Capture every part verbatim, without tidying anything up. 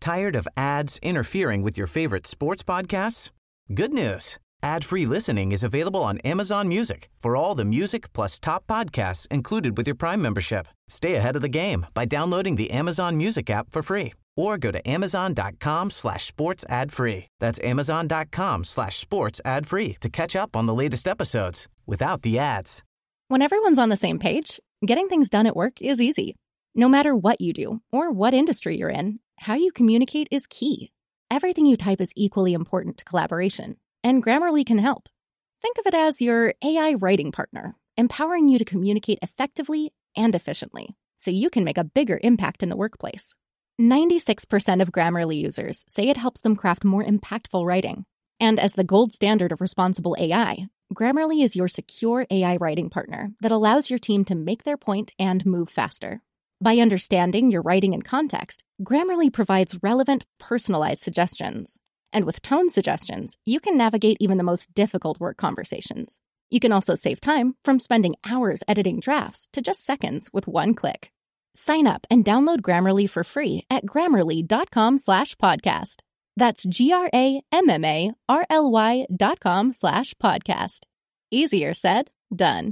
Tired of ads interfering with your favorite sports podcasts? Good news. Ad-free listening is available on Amazon Music for all the music plus top podcasts included with your Prime membership. Stay ahead of the game by downloading the Amazon Music app for free or go to amazon.com slash sports ad free. That's amazon.com slash sports ad free to catch up on the latest episodes without the ads. When everyone's on the same page, getting things done at work is easy. No matter what you do or what industry you're in, how you communicate is key. Everything you type is equally important to collaboration, and Grammarly can help. Think of it as your A I writing partner, empowering you to communicate effectively and efficiently, so you can make a bigger impact in the workplace. ninety-six percent of Grammarly users say it helps them craft more impactful writing. And as the gold standard of responsible A I, Grammarly is your secure A I writing partner that allows your team to make their point and move faster. By understanding your writing and context, Grammarly provides relevant, personalized suggestions. And with tone suggestions, you can navigate even the most difficult work conversations. You can also save time from spending hours editing drafts to just seconds with one click. Sign up and download Grammarly for free at grammarly.com slash podcast. That's G-R-A-M-M-A-R-L-Y dot com slash podcast. Easier said, done.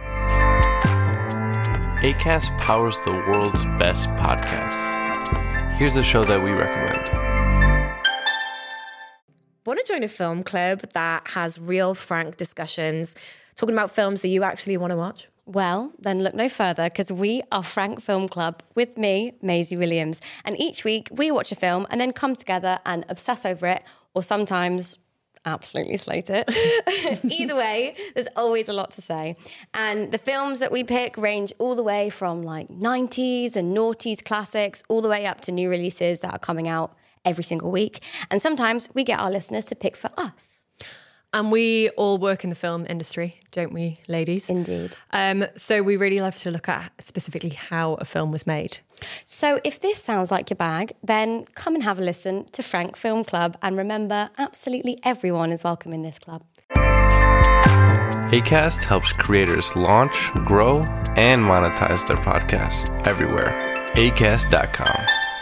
Acast powers the world's best podcasts. Here's a show that we recommend. Want to join a film club that has real, frank discussions, talking about films that you actually want to watch? Well, then look no further, because we are Frank Film Club with me, Maisie Williams. And each week we watch a film and then come together and obsess over it, or sometimes absolutely slate it. Either way, there's always a lot to say. And the films that we pick range all the way from like nineties and noughties classics, all the way up to new releases that are coming out every single week. And sometimes we get our listeners to pick for us. And we all work in the film industry, don't we, ladies? Indeed. Um, so we really love to look at specifically how a film was made. So if this sounds like your bag, then come and have a listen to Frank Film Club. And remember, absolutely everyone is welcome in this club. Acast helps creators launch, grow, and monetize their podcasts everywhere. acast dot com.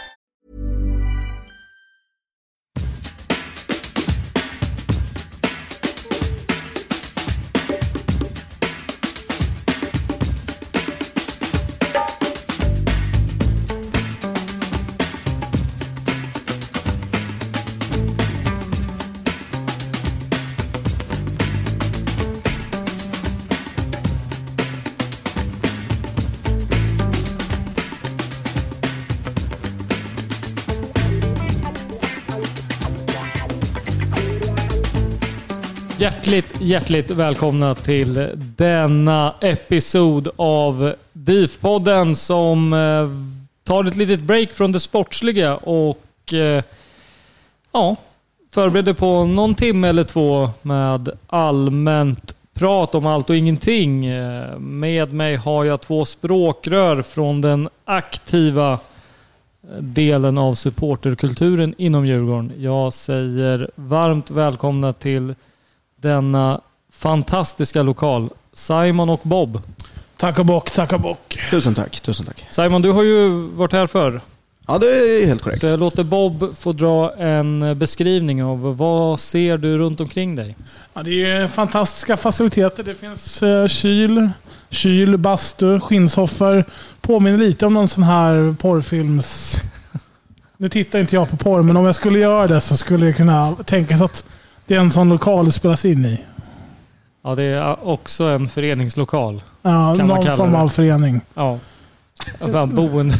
Hjärtligt, hjärtligt välkomna till denna episod av DIF-podden som eh, tar ett litet break från det sportsliga och eh, ja, förbereder på någon timme eller två med allmänt prat om allt och ingenting. Eh, med mig har jag två språkrör från den aktiva delen av supporterkulturen inom Djurgården. Jag säger varmt välkomna till denna fantastiska lokal, Simon och Bob. Tack och bock, tack och bock. Tusen tack, tusen tack. Simon, du har ju varit här förr. Ja, det är helt korrekt. Så jag låter Bob få dra en beskrivning av vad ser du runt omkring dig? Ja, det är fantastiska faciliteter. Det finns uh, kyl, kyl, bastu, skinnsoffor. Påminner lite om någon sån här porrfilms... Nu tittar inte jag på porr, men om jag skulle göra det så skulle jag kunna tänka sig att det är en sån lokal att spelas in i. Ja, det är också en föreningslokal. Ja, kan någon form av förening. Ja. Boende.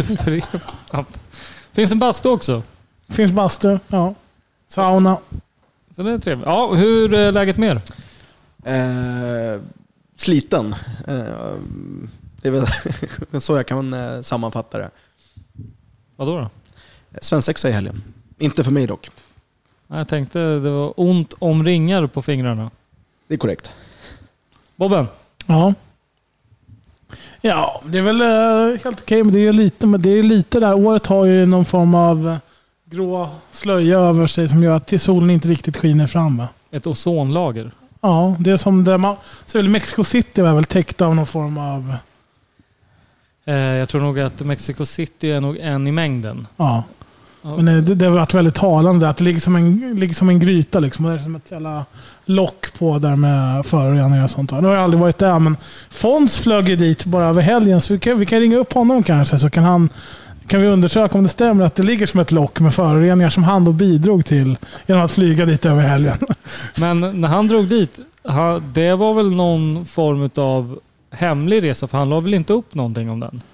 Finns en bastu också? Finns bastu, ja. Sauna. Så det är trevligt. Ja, hur är läget med er? Eh, sliten. Eh, det är väl så jag kan eh, sammanfatta det. Vad då då? Svensexa i helgen. Inte för mig dock. Jag tänkte det var ont om ringar på fingrarna. Det är korrekt. Bobben? Ja. Ja, det är väl uh, helt okej, men det är lite, men det är lite där. Året har ju någon form av grå slöja över sig som gör att till solen inte riktigt skiner fram. Va? Ett ozonlager? Ja, det är som där man... Så väl Mexico City var väl täckt av någon form av... Eh, jag tror nog att Mexico City är nog en i mängden. Ja. Ja. Men det, det har varit väldigt talande att det ligger som en, ligger som en gryta. Liksom. Det är som ett jävla lock på där med föroreningar och sånt. Nu har jag aldrig varit där, men Fons flög ju dit bara över helgen. Så vi kan, vi kan ringa upp honom kanske, så kan, han, kan vi undersöka om det stämmer att det ligger som ett lock med föroreningar som han då bidrog till genom att flyga dit över helgen. Men när han drog dit, det var väl någon form av hemlig resa, för han la väl inte upp någonting om den?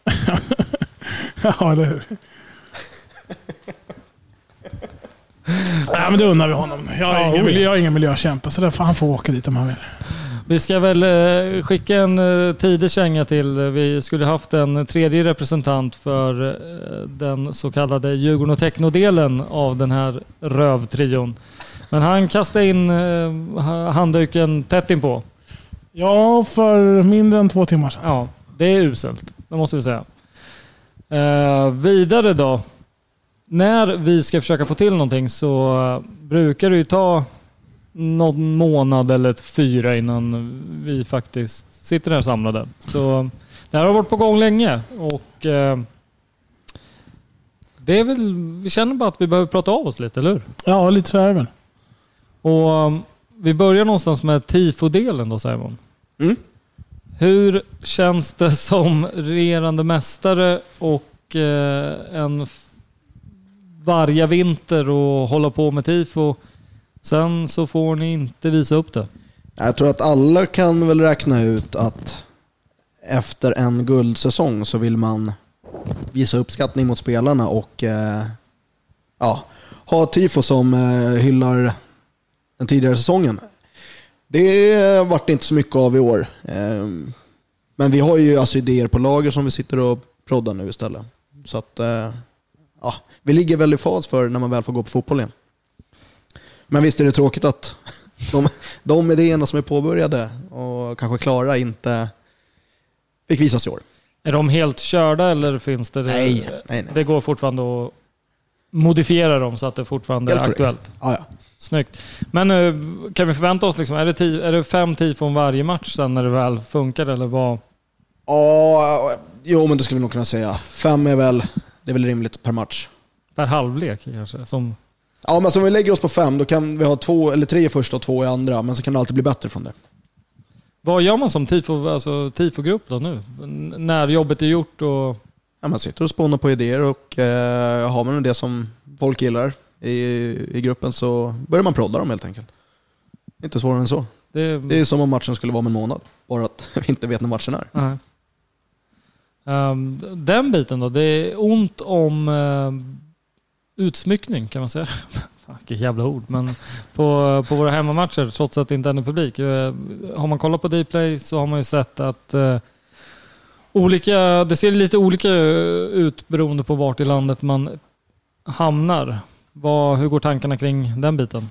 Ja, eller hur? Nej, men det undrar vi honom. Jag är, ja, ingen, miljö, jag är ingen miljökämpe, så därför han får åka dit om han vill. Vi ska väl eh, skicka en eh, tidig känga till. Vi skulle haft en tredje representant för eh, den så kallade Djurgården och Techno-delen av den här rövtrion. Men han kastade in eh, handduken tätt inpå. Ja, för mindre än två timmar sedan. Ja, det är uselt. Det måste vi säga. Eh, vidare då. När vi ska försöka få till någonting så brukar det ju ta någon månad eller fyra innan vi faktiskt sitter där samlade. Så det här har varit på gång länge och eh, det är väl, vi känner bara att vi behöver prata av oss lite, eller hur? Ja, lite så är det väl. Och um, vi börjar någonstans med tifo-delen då, Simon. Mm. Hur känns det som regerande mästare och eh, en varje vinter och hålla på med tifo? Sen så får ni inte visa upp det. Jag tror att alla kan väl räkna ut att efter en guldsäsong så vill man visa uppskattning mot spelarna och eh, ja, ha tifo som eh, hyllar den tidigare säsongen. Det vart inte så mycket av i år. Eh, men vi har ju alltså idéer på lager som vi sitter och proddar nu istället. Så att eh, ja, vi ligger väl i fas för när man väl får gå på fotboll igen. Men visst är det tråkigt att de, de idéerna som är påbörjade och kanske klara inte fick visas i år. Är de helt körda eller finns det... Nej, nej, nej. Det går fortfarande att modifiera dem så att det fortfarande helt är korrekt. Aktuellt. Ja, ja. Snyggt. Men kan vi förvänta oss, liksom, är, det tio, är det fem tifon varje match sen när det väl funkar eller vad? Ja, jo, men det skulle vi nog kunna säga. Fem är väl, det är väl rimligt per match. Per halvlek kanske? Som... Ja, men om vi lägger oss på fem, då kan vi ha två eller tre i första och två i andra, men så kan det alltid bli bättre från det. Vad gör man som tifo, alltså tifogrupp då nu? När jobbet är gjort och... Ja, man sitter och spånar på idéer och eh, har man det som folk gillar i, i gruppen så börjar man prodda dem helt enkelt. Inte svårare än så. Det, det är som om matchen skulle vara om en månad, bara att vi inte vet när matchen är. Uh-huh. Um, den biten då, det är ont om uh, utsmyckning kan man säga. Vilket jävla ord, men på, på våra hemmamatcher, trots att det inte är någon publik. Har man kollat på Dplay så har man ju sett att uh, olika, det ser lite olika ut beroende på vart i landet man hamnar. Vad, hur går tankarna kring den biten?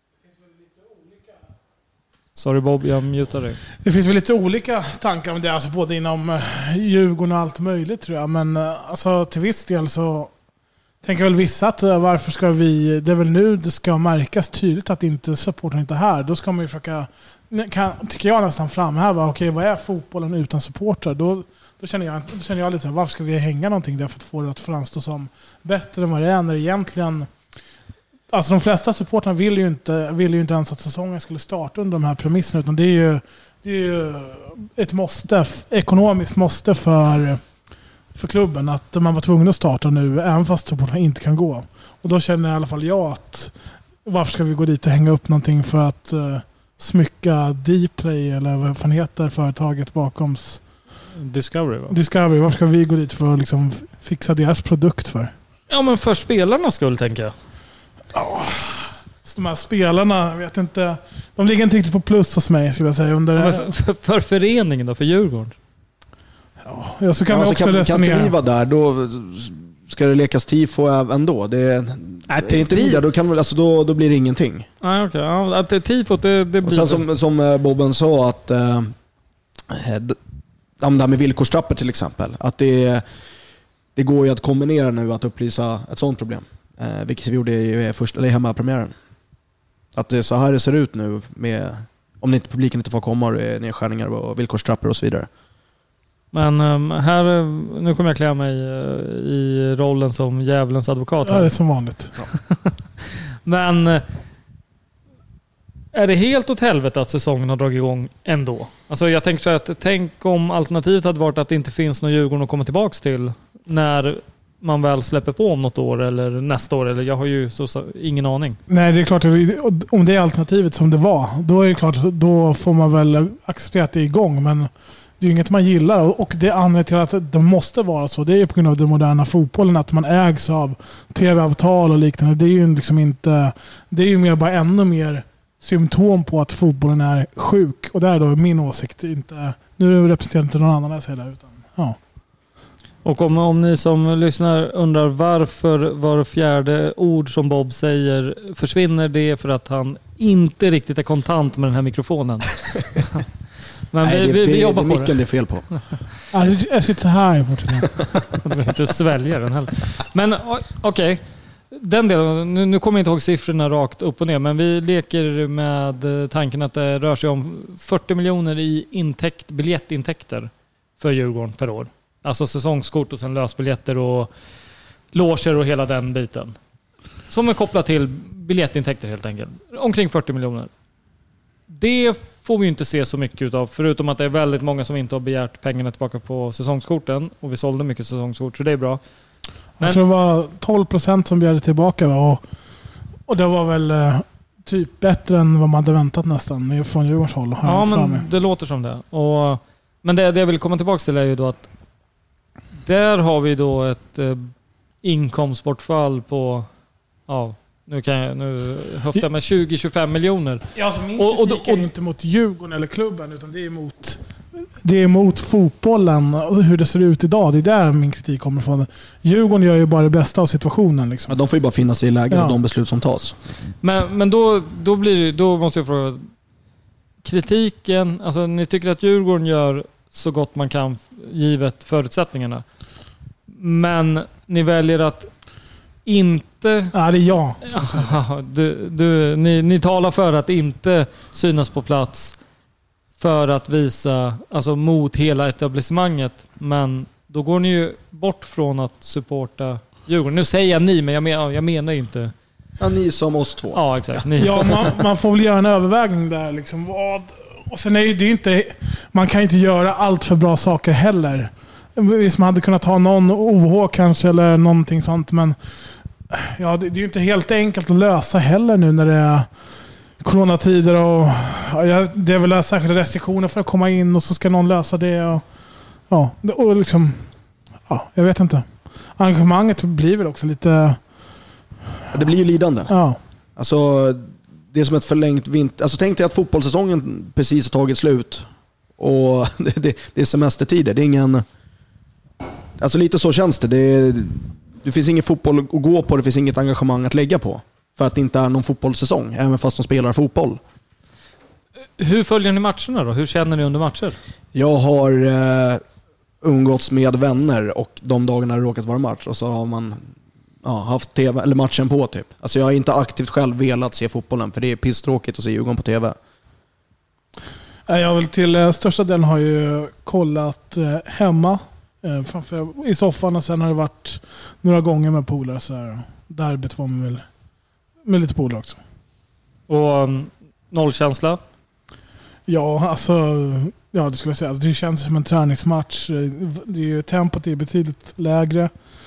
Sorry Bob, jag mutar dig. Det finns väl lite olika tankar om det, alltså både inom Djurgården och allt möjligt tror jag. Men alltså, till viss del så tänker väl vissa att varför ska vi, det är väl nu det ska märkas tydligt att inte supporten inte är här. Då ska man ju försöka, kan, tycker jag nästan framhäva, okej, vad är fotbollen utan supporter? Då, då, känner jag, då känner jag lite så här, varför ska vi hänga någonting där för att få det att framstå som bättre än vad det är när det egentligen... Alltså de flesta supporterna vill ju inte, vill ju inte ens att säsongen skulle starta under de här premisserna, utan det är ju, det är ju ett måste, ekonomiskt måste för, för klubben att man var tvungen att starta nu även fast supporterna inte kan gå. Och då känner i alla fall jag att varför ska vi gå dit och hänga upp någonting för att uh, smycka Dplay eller vad fan heter företaget bakom Discovery, va? Discovery. Varför ska vi gå dit för att liksom fixa deras produkt för? Ja, men för spelarnas skull tänker jag. Oh, de här spelarna, jag vet inte, de ligger inte riktigt på plus hos mig skulle jag säga. Under, ja, för, för föreningen då, för Djurgården? Ja, så kan ja, vi också kan, kan inte vi vara där, då ska det lekas tifo ändå. Det är, är, är inte vi där, då, kan, alltså, då, då blir det ingenting. Ah, okay. Ja, att det, tifot, det, det blir... Och sen som, som Bobben sa, att äh, det här med villkorstrappor till exempel, att det, det går ju att kombinera nu att upplysa ett sådant problem. Eh, vilket vi gjorde i första, eller hemmapremiären. Att det är så här det ser ut nu med, om inte publiken inte får komma och det är nedskärningar och villkorstrappor och så vidare. Men um, här, nu kommer jag klä mig uh, i rollen som djävulens advokat. Ja, det är som vanligt. Ja. Men uh, är det helt åt helvete att säsongen har dragit igång ändå? Alltså jag tänker så att tänk om alternativet hade varit att det inte finns någon Djurgården att komma tillbaka till när man väl släpper på om något år eller nästa år. Eller jag har ju så, så, ingen aning. Nej, det är klart att om det är alternativet som det var, då är det klart då får man väl acceptera att det är igång. Men det är ju inget man gillar och det anledningen till att det måste vara så. Det är ju på grund av den moderna fotbollen att man ägs av tv-avtal och liknande. Det är ju liksom inte, det är ju mer bara ännu mer symptom på att fotbollen är sjuk. Och det är då min åsikt. Inte, nu representerar inte någon annan jag säger det, utan ja. Och om, om ni som lyssnar undrar varför var fjärde ord som Bob säger försvinner, det är för att han inte riktigt är kontant med den här mikrofonen. Men Nej, vi, det, vi, vi det, jobbar det, på det. Micken det är fel på. Jag sitter här fortfarande. Du vill inte svälja den heller. Men okej. Okay. Den delen, nu, nu kommer jag inte ihåg siffrorna rakt upp och ner, men vi leker med tanken att det rör sig om fyrtio miljoner i intäkt, biljettintäkter för Djurgården per år. Alltså säsongskort och sen lösbiljetter och loger och hela den biten. Som är kopplat till biljettintäkter helt enkelt. Omkring fyrtio miljoner. Det får vi ju inte se så mycket utav, förutom att det är väldigt många som inte har begärt pengarna tillbaka på säsongskorten. Och vi sålde mycket säsongskort, så det är bra. Men, jag tror det var tolv procent som begärde tillbaka. Och, och det var väl eh, typ bättre än vad man hade väntat nästan från Djurgårdens håll. Ja, men det låter som det. Och, men det, det jag vill komma tillbaka till är ju då att där har vi då ett eh, inkomstbortfall på, ja, nu kan jag nu höfta med tjugo till tjugofem miljoner. Ja, alltså min och, och, kritik är ju inte mot Djurgården eller klubben, utan det är mot, det är mot fotbollen och hur det ser ut idag. Det är där min kritik kommer ifrån. Djurgården gör ju bara det bästa av situationen. Liksom. Ja, de får ju bara finna sig i läget, ja, och de beslut som tas. Men, men då, då, blir, då måste jag fråga, kritiken, alltså ni tycker att Djurgården gör så gott man kan givet förutsättningarna. Men ni väljer att inte... Ja, det är jag. du, du, ni, ni talar för att inte synas på plats för att visa, alltså mot hela etablissemanget. Men då går ni ju bort från att supporta Djurgården. Nu säger jag ni, men jag, men, jag menar inte... Ja, ni som oss två. Ja, exakt. Ni. Ja, man, man får väl göra en övervägning där. Liksom. Vad... Och sen är det ju inte... Man kan inte göra allt för bra saker heller. Visst, man hade kunnat ha någon O H kanske eller någonting sånt, men ja, det, det är ju inte helt enkelt att lösa heller nu när det är coronatider och ja, det är väl särskilda restriktioner för att komma in och så ska någon lösa det och ja, och liksom ja, jag vet inte. Engagemanget blir väl också lite... Det blir ju lidande. Ja. Alltså, det är som ett förlängt vinter... Alltså, tänk dig att fotbollssäsongen precis har tagit slut och det, det, det är semestertider. Det är ingen... Alltså lite så känns det. Det, är, det finns ingen fotboll att gå på, det finns inget engagemang att lägga på. För att det inte är någon fotbollssäsong, även fast de spelar fotboll. Hur följer ni matcherna då? Hur känner ni under matcher? Jag har eh, umgåtts med vänner och de dagarna det råkat vara match. Och så har man ja, haft T V, eller matchen på typ. Alltså jag har inte aktivt själv velat se fotbollen, för det är pisstråkigt att se Djurgården på T V. Jag vill till största delen har ju kollat eh, hemma. Framför, i soffan, och sen har det varit några gånger med polare så här. Derbyt var man väl med lite polare också. Och um, nollkänsla? Ja, alltså ja, det skulle jag säga. Alltså, det känns som en träningsmatch. Det är ju, tempot är betydligt lägre.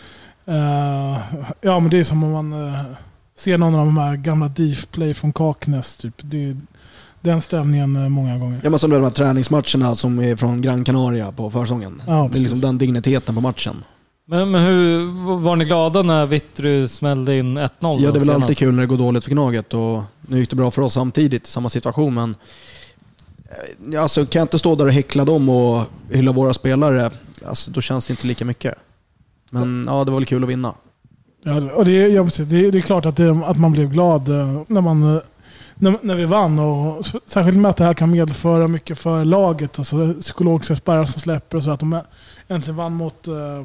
Uh, ja, men det är som om man uh, ser någon av de här gamla Deep-play från Kaknäs typ. Det är den stämningen många gånger. Ja, men som de här träningsmatcherna som är från Gran Canaria på försäsongen. Ja, det är liksom den digniteten på matchen. Men, men hur var ni glada när Vittry smällde in ett noll? Ja, det är väl senast alltid kul när det går dåligt för Gnaget, och nu gick det bra för oss samtidigt i samma situation, men alltså, kan jag inte stå där och häckla dem och hylla våra spelare, alltså, då känns det inte lika mycket. Men ja, det var väl kul att vinna. Ja, och det är, ja, precis. Det är, det är klart att, det, att man blev glad när man När, när vi vann, och särskilt med att det här kan medföra mycket för laget, alltså psykologiska spärrar som släpper och så, att de äntligen vann mot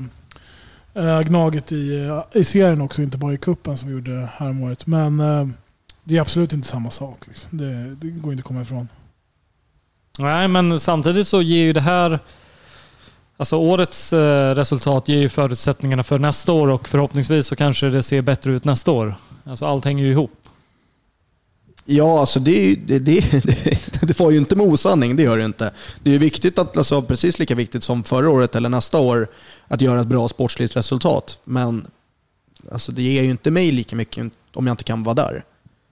äh, Gnaget i, i serien också, inte bara i kuppen som vi gjorde här om året. Men äh, det är absolut inte samma sak. Liksom. Det, det går inte att komma ifrån. Nej, men samtidigt så ger ju det här Alltså årets eh, resultat ger ju förutsättningarna för nästa år och förhoppningsvis så kanske det ser bättre ut nästa år. Alltså allt hänger ju ihop. Ja, alltså det, det, det, det, det får ju inte med osanning, det gör det inte. Det är ju viktigt, att, alltså precis lika viktigt som förra året eller nästa år, att göra ett bra sportsligt resultat. Men alltså, det ger ju inte mig lika mycket om jag inte kan vara där.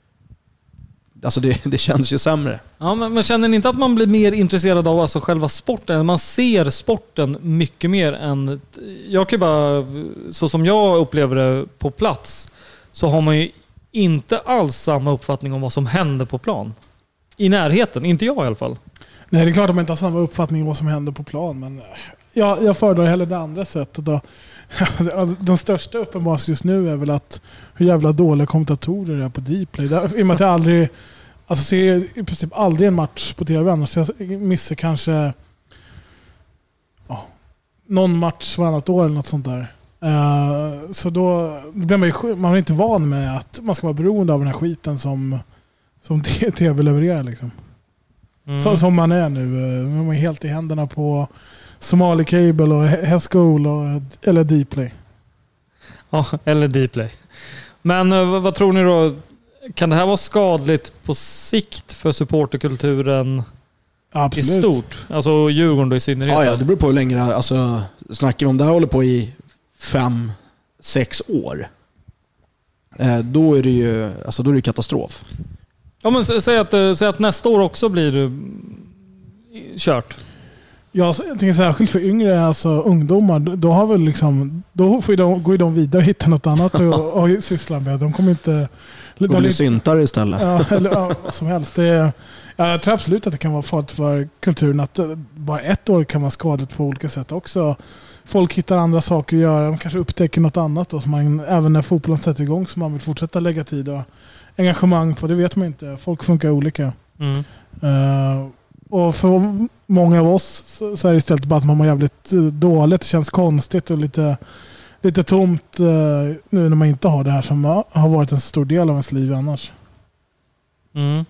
Alltså det, det känns ju sämre. Ja, men, men känner ni inte att man blir mer intresserad av alltså själva sporten? Man ser sporten mycket mer än... Jag kan ju bara, så som jag upplever det på plats, så har man ju inte alls samma uppfattning om vad som händer på plan. I närheten, inte jag i alla fall. Nej, det är klart att man inte har samma uppfattning om vad som händer på plan, men jag, jag föredrar hellre det andra sättet. Då. Den största uppenbaras just nu är väl att hur jävla dåliga kommentatorer är på Dplay. Där, i och med att jag aldrig, alltså ser i princip aldrig en match på tv, så jag missar kanske oh, någon match varannat år eller något sånt där. Uh, så då blir man ju, man är inte van med att man ska vara beroende av den här skiten som, som tv levererar liksom. Mm. Så, som man är nu. Man är helt i händerna på Somali Cable och Hescool och, eller Dplay. Ja, eller Dplay. Men uh, vad tror ni då? Kan det här vara skadligt på sikt för supporterkulturen? Absolut. I stort? Alltså Djurgården då i synnerhet? Ja, ja, det beror på hur länge. Alltså, snackar vi om det här håller på i fem, sex år. Eh, då är det ju alltså, då är det katastrof. Ja, men säg att, säg att nästa år också blir kört. Ja, jag tänker särskilt för yngre, alltså ungdomar, då har väl liksom, då får ju de, går ju de vidare och hittar något annat och, och syssla med. De kommer inte... De blir syntare istället. Ja, eller ja, vad som helst. Det är, jag tror absolut att det kan vara farligt för kulturen att bara ett år kan vara skadligt på olika sätt också. Folk hittar andra saker att göra. De kanske upptäcker något annat då, som man, även när fotbollen sätter igång, som man vill fortsätta lägga tid och engagemang på. Det vet man inte. Folk funkar olika. Mm. Uh, och för många av oss så, så är det istället bara att man mår jävligt dåligt. Det känns konstigt och lite, lite tomt uh, nu när man inte har det här som har varit en stor del av ens liv annars. Mm.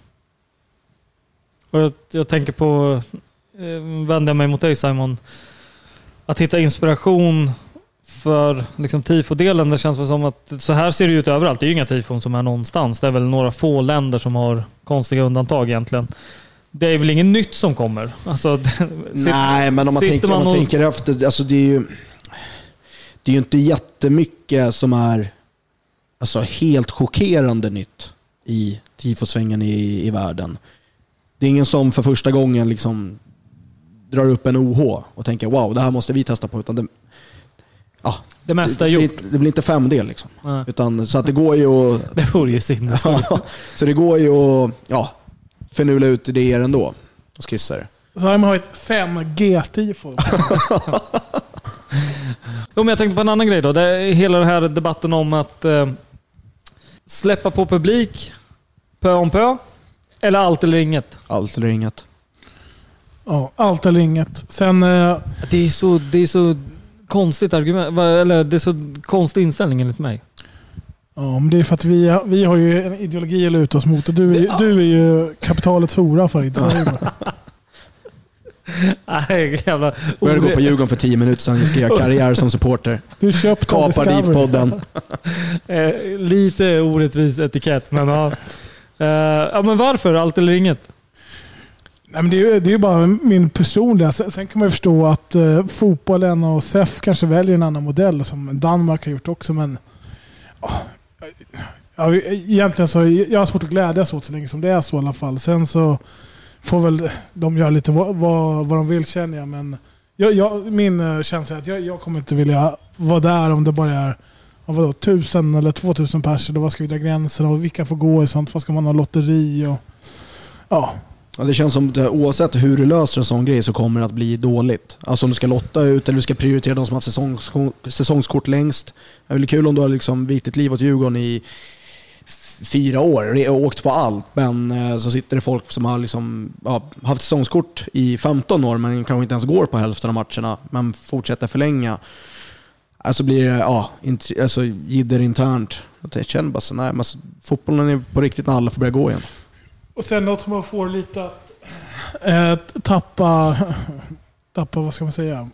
Och jag, jag tänker på, eh, vänder jag mig mot dig Simon, att hitta inspiration för liksom tifodelen. Det känns väl som att så här ser det ut överallt. Det är ju inga tifon som är någonstans. Det är väl några få länder som har konstiga undantag egentligen. Det är väl inget nytt som kommer. Alltså, nej, men om man, tänker, man, man tänker efter, alltså det är ju det är ju inte jättemycket som är alltså helt chockerande nytt i tifosvängen i, i världen. Det är ingen som för första gången liksom drar upp en O H och tänker wow, det här måste vi testa på, utan det, ja, det mesta är gjort. Det, det blir inte fem del liksom. Utan, så att det går ju att, det vore ju sinnessjukt. Ja, så det går ju att ja, förnula ut idéer ändå och skisser. Så här man har ett fem G-tifo. Jo, men jag tänkte på en annan grej då. Det är hela den här debatten om att eh, släppa på publik pö om pö, eller allt eller inget. Allt eller inget. Ja, allt eller inget. Sen, eh... det är så det är så konstigt argument, eller det är så konstig inställning enligt mig. Ja, men det är för att vi, vi har ju en ideologi att luta oss mot, och du, det, du är ju kapitalets hora för det. Nej, jävla... Började gå på Djurgården för tio minuter sedan. Jag ska göra karriär som supporter. Du köpte Kapar Div-podden. eh, lite orättvis etikett, men ja. Eh, ja, men varför? Allt eller inget? Nej, men det är ju det är bara min personliga. Sen, sen kan man ju förstå att eh, fotbollen och S E F kanske väljer en annan modell som Danmark har gjort också, men oh, ja, egentligen så jag har svårt att glädjas åt så länge som det är så i alla fall. Sen så får väl de göra lite vad, vad, vad de vill, känner jag, men jag, jag, min känsla är att jag, jag kommer inte vilja vara där om det bara är vadå, tusen eller två tusen personer. Då vad ska vi dra gränsen och vilka får gå i sånt? Vad ska man ha lotteri och ja. Ja, det känns som att oavsett hur du löser en sån grej så kommer det att bli dåligt. Alltså om du ska lotta ut eller du ska prioritera de som har säsongs, säsongskort längst. Det är väl kul om du har liksom vitt liv åt Djurgården i fyra år och åkt på allt. Men så sitter det folk som har liksom, ja, haft säsongskort i femton år men kanske inte ens går på hälften av matcherna men fortsätter förlänga. Alltså blir det ja, alltså, jidder internt. Jag känner bara så, nej, men alltså, fotbollen är på riktigt när alla får börja gå igen. Och sen något man får lite att äh, tappa, tappa, vad ska man säga?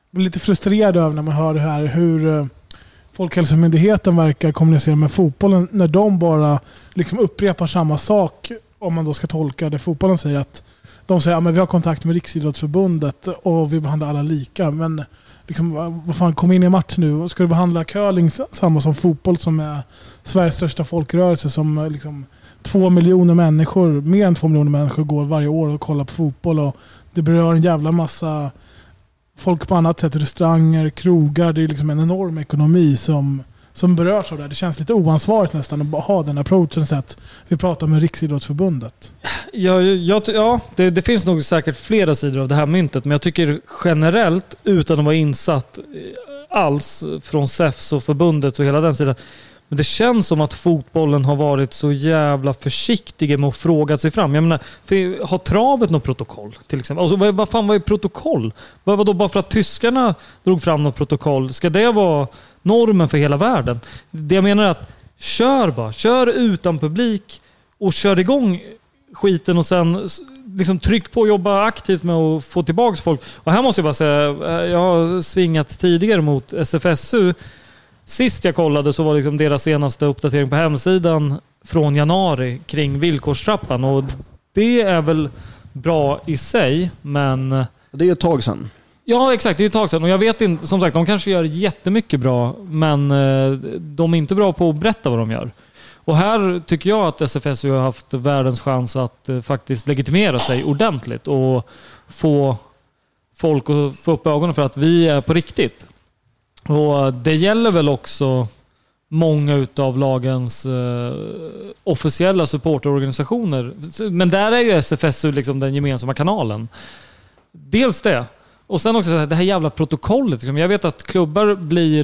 blir lite frustrerad över när man hör det här hur Folkhälsomyndigheten verkar kommunicera med fotbollen när de bara liksom upprepar samma sak, om man då ska tolka det fotbollen säger, att de säger att ja, vi har kontakt med Riksidrottsförbundet och vi behandlar alla lika. Men liksom, vad fan, kom in i match nu. Ska du behandla curling samma som fotboll, som är Sveriges största folkrörelse, som liksom två miljoner människor, mer än två miljoner människor går varje år och kollar på fotboll, och det berör en jävla massa folk på annat sätt, restauranger, krogar. Det är liksom en enorm ekonomi som, som berörs av det. Det känns lite oansvarigt nästan att ha den approachen, så att vi pratar med Riksidrottsförbundet. Ja, jag, ja det, det finns nog säkert flera sidor av det här myntet, men jag tycker generellt, utan att vara insatt alls från S E F S och förbundet och hela den sidan, men det känns som att fotbollen har varit så jävla försiktig med att fråga sig fram. Jag menar, för har travet något protokoll till exempel? Alltså, vad, vad fan var är protokoll? Vad var då bara för att tyskarna drog fram något protokoll? Ska det vara normen för hela världen? Det jag menar är att kör bara. Kör utan publik och kör igång skiten, och sen liksom tryck på och jobba aktivt med att få tillbaka folk. Och här måste jag bara säga, jag har svingat tidigare mot S F S U. Sist jag kollade så var liksom deras senaste uppdatering på hemsidan från januari kring villkorstrappan, och det är väl bra i sig, men... Det är ju ett tag sedan. Ja, exakt. Det är ett tag sedan. Och jag vet inte, som sagt, de kanske gör jättemycket bra, men de är inte bra på att berätta vad de gör. Och här tycker jag att S F S U har haft världens chans att faktiskt legitimera sig ordentligt och få folk att få upp ögonen för att vi är på riktigt. Och det gäller väl också många utav lagens eh, officiella supporterorganisationer. Men där är ju S F S U liksom den gemensamma kanalen. Dels det. Och sen också det här jävla protokollet. Jag vet att klubbar blir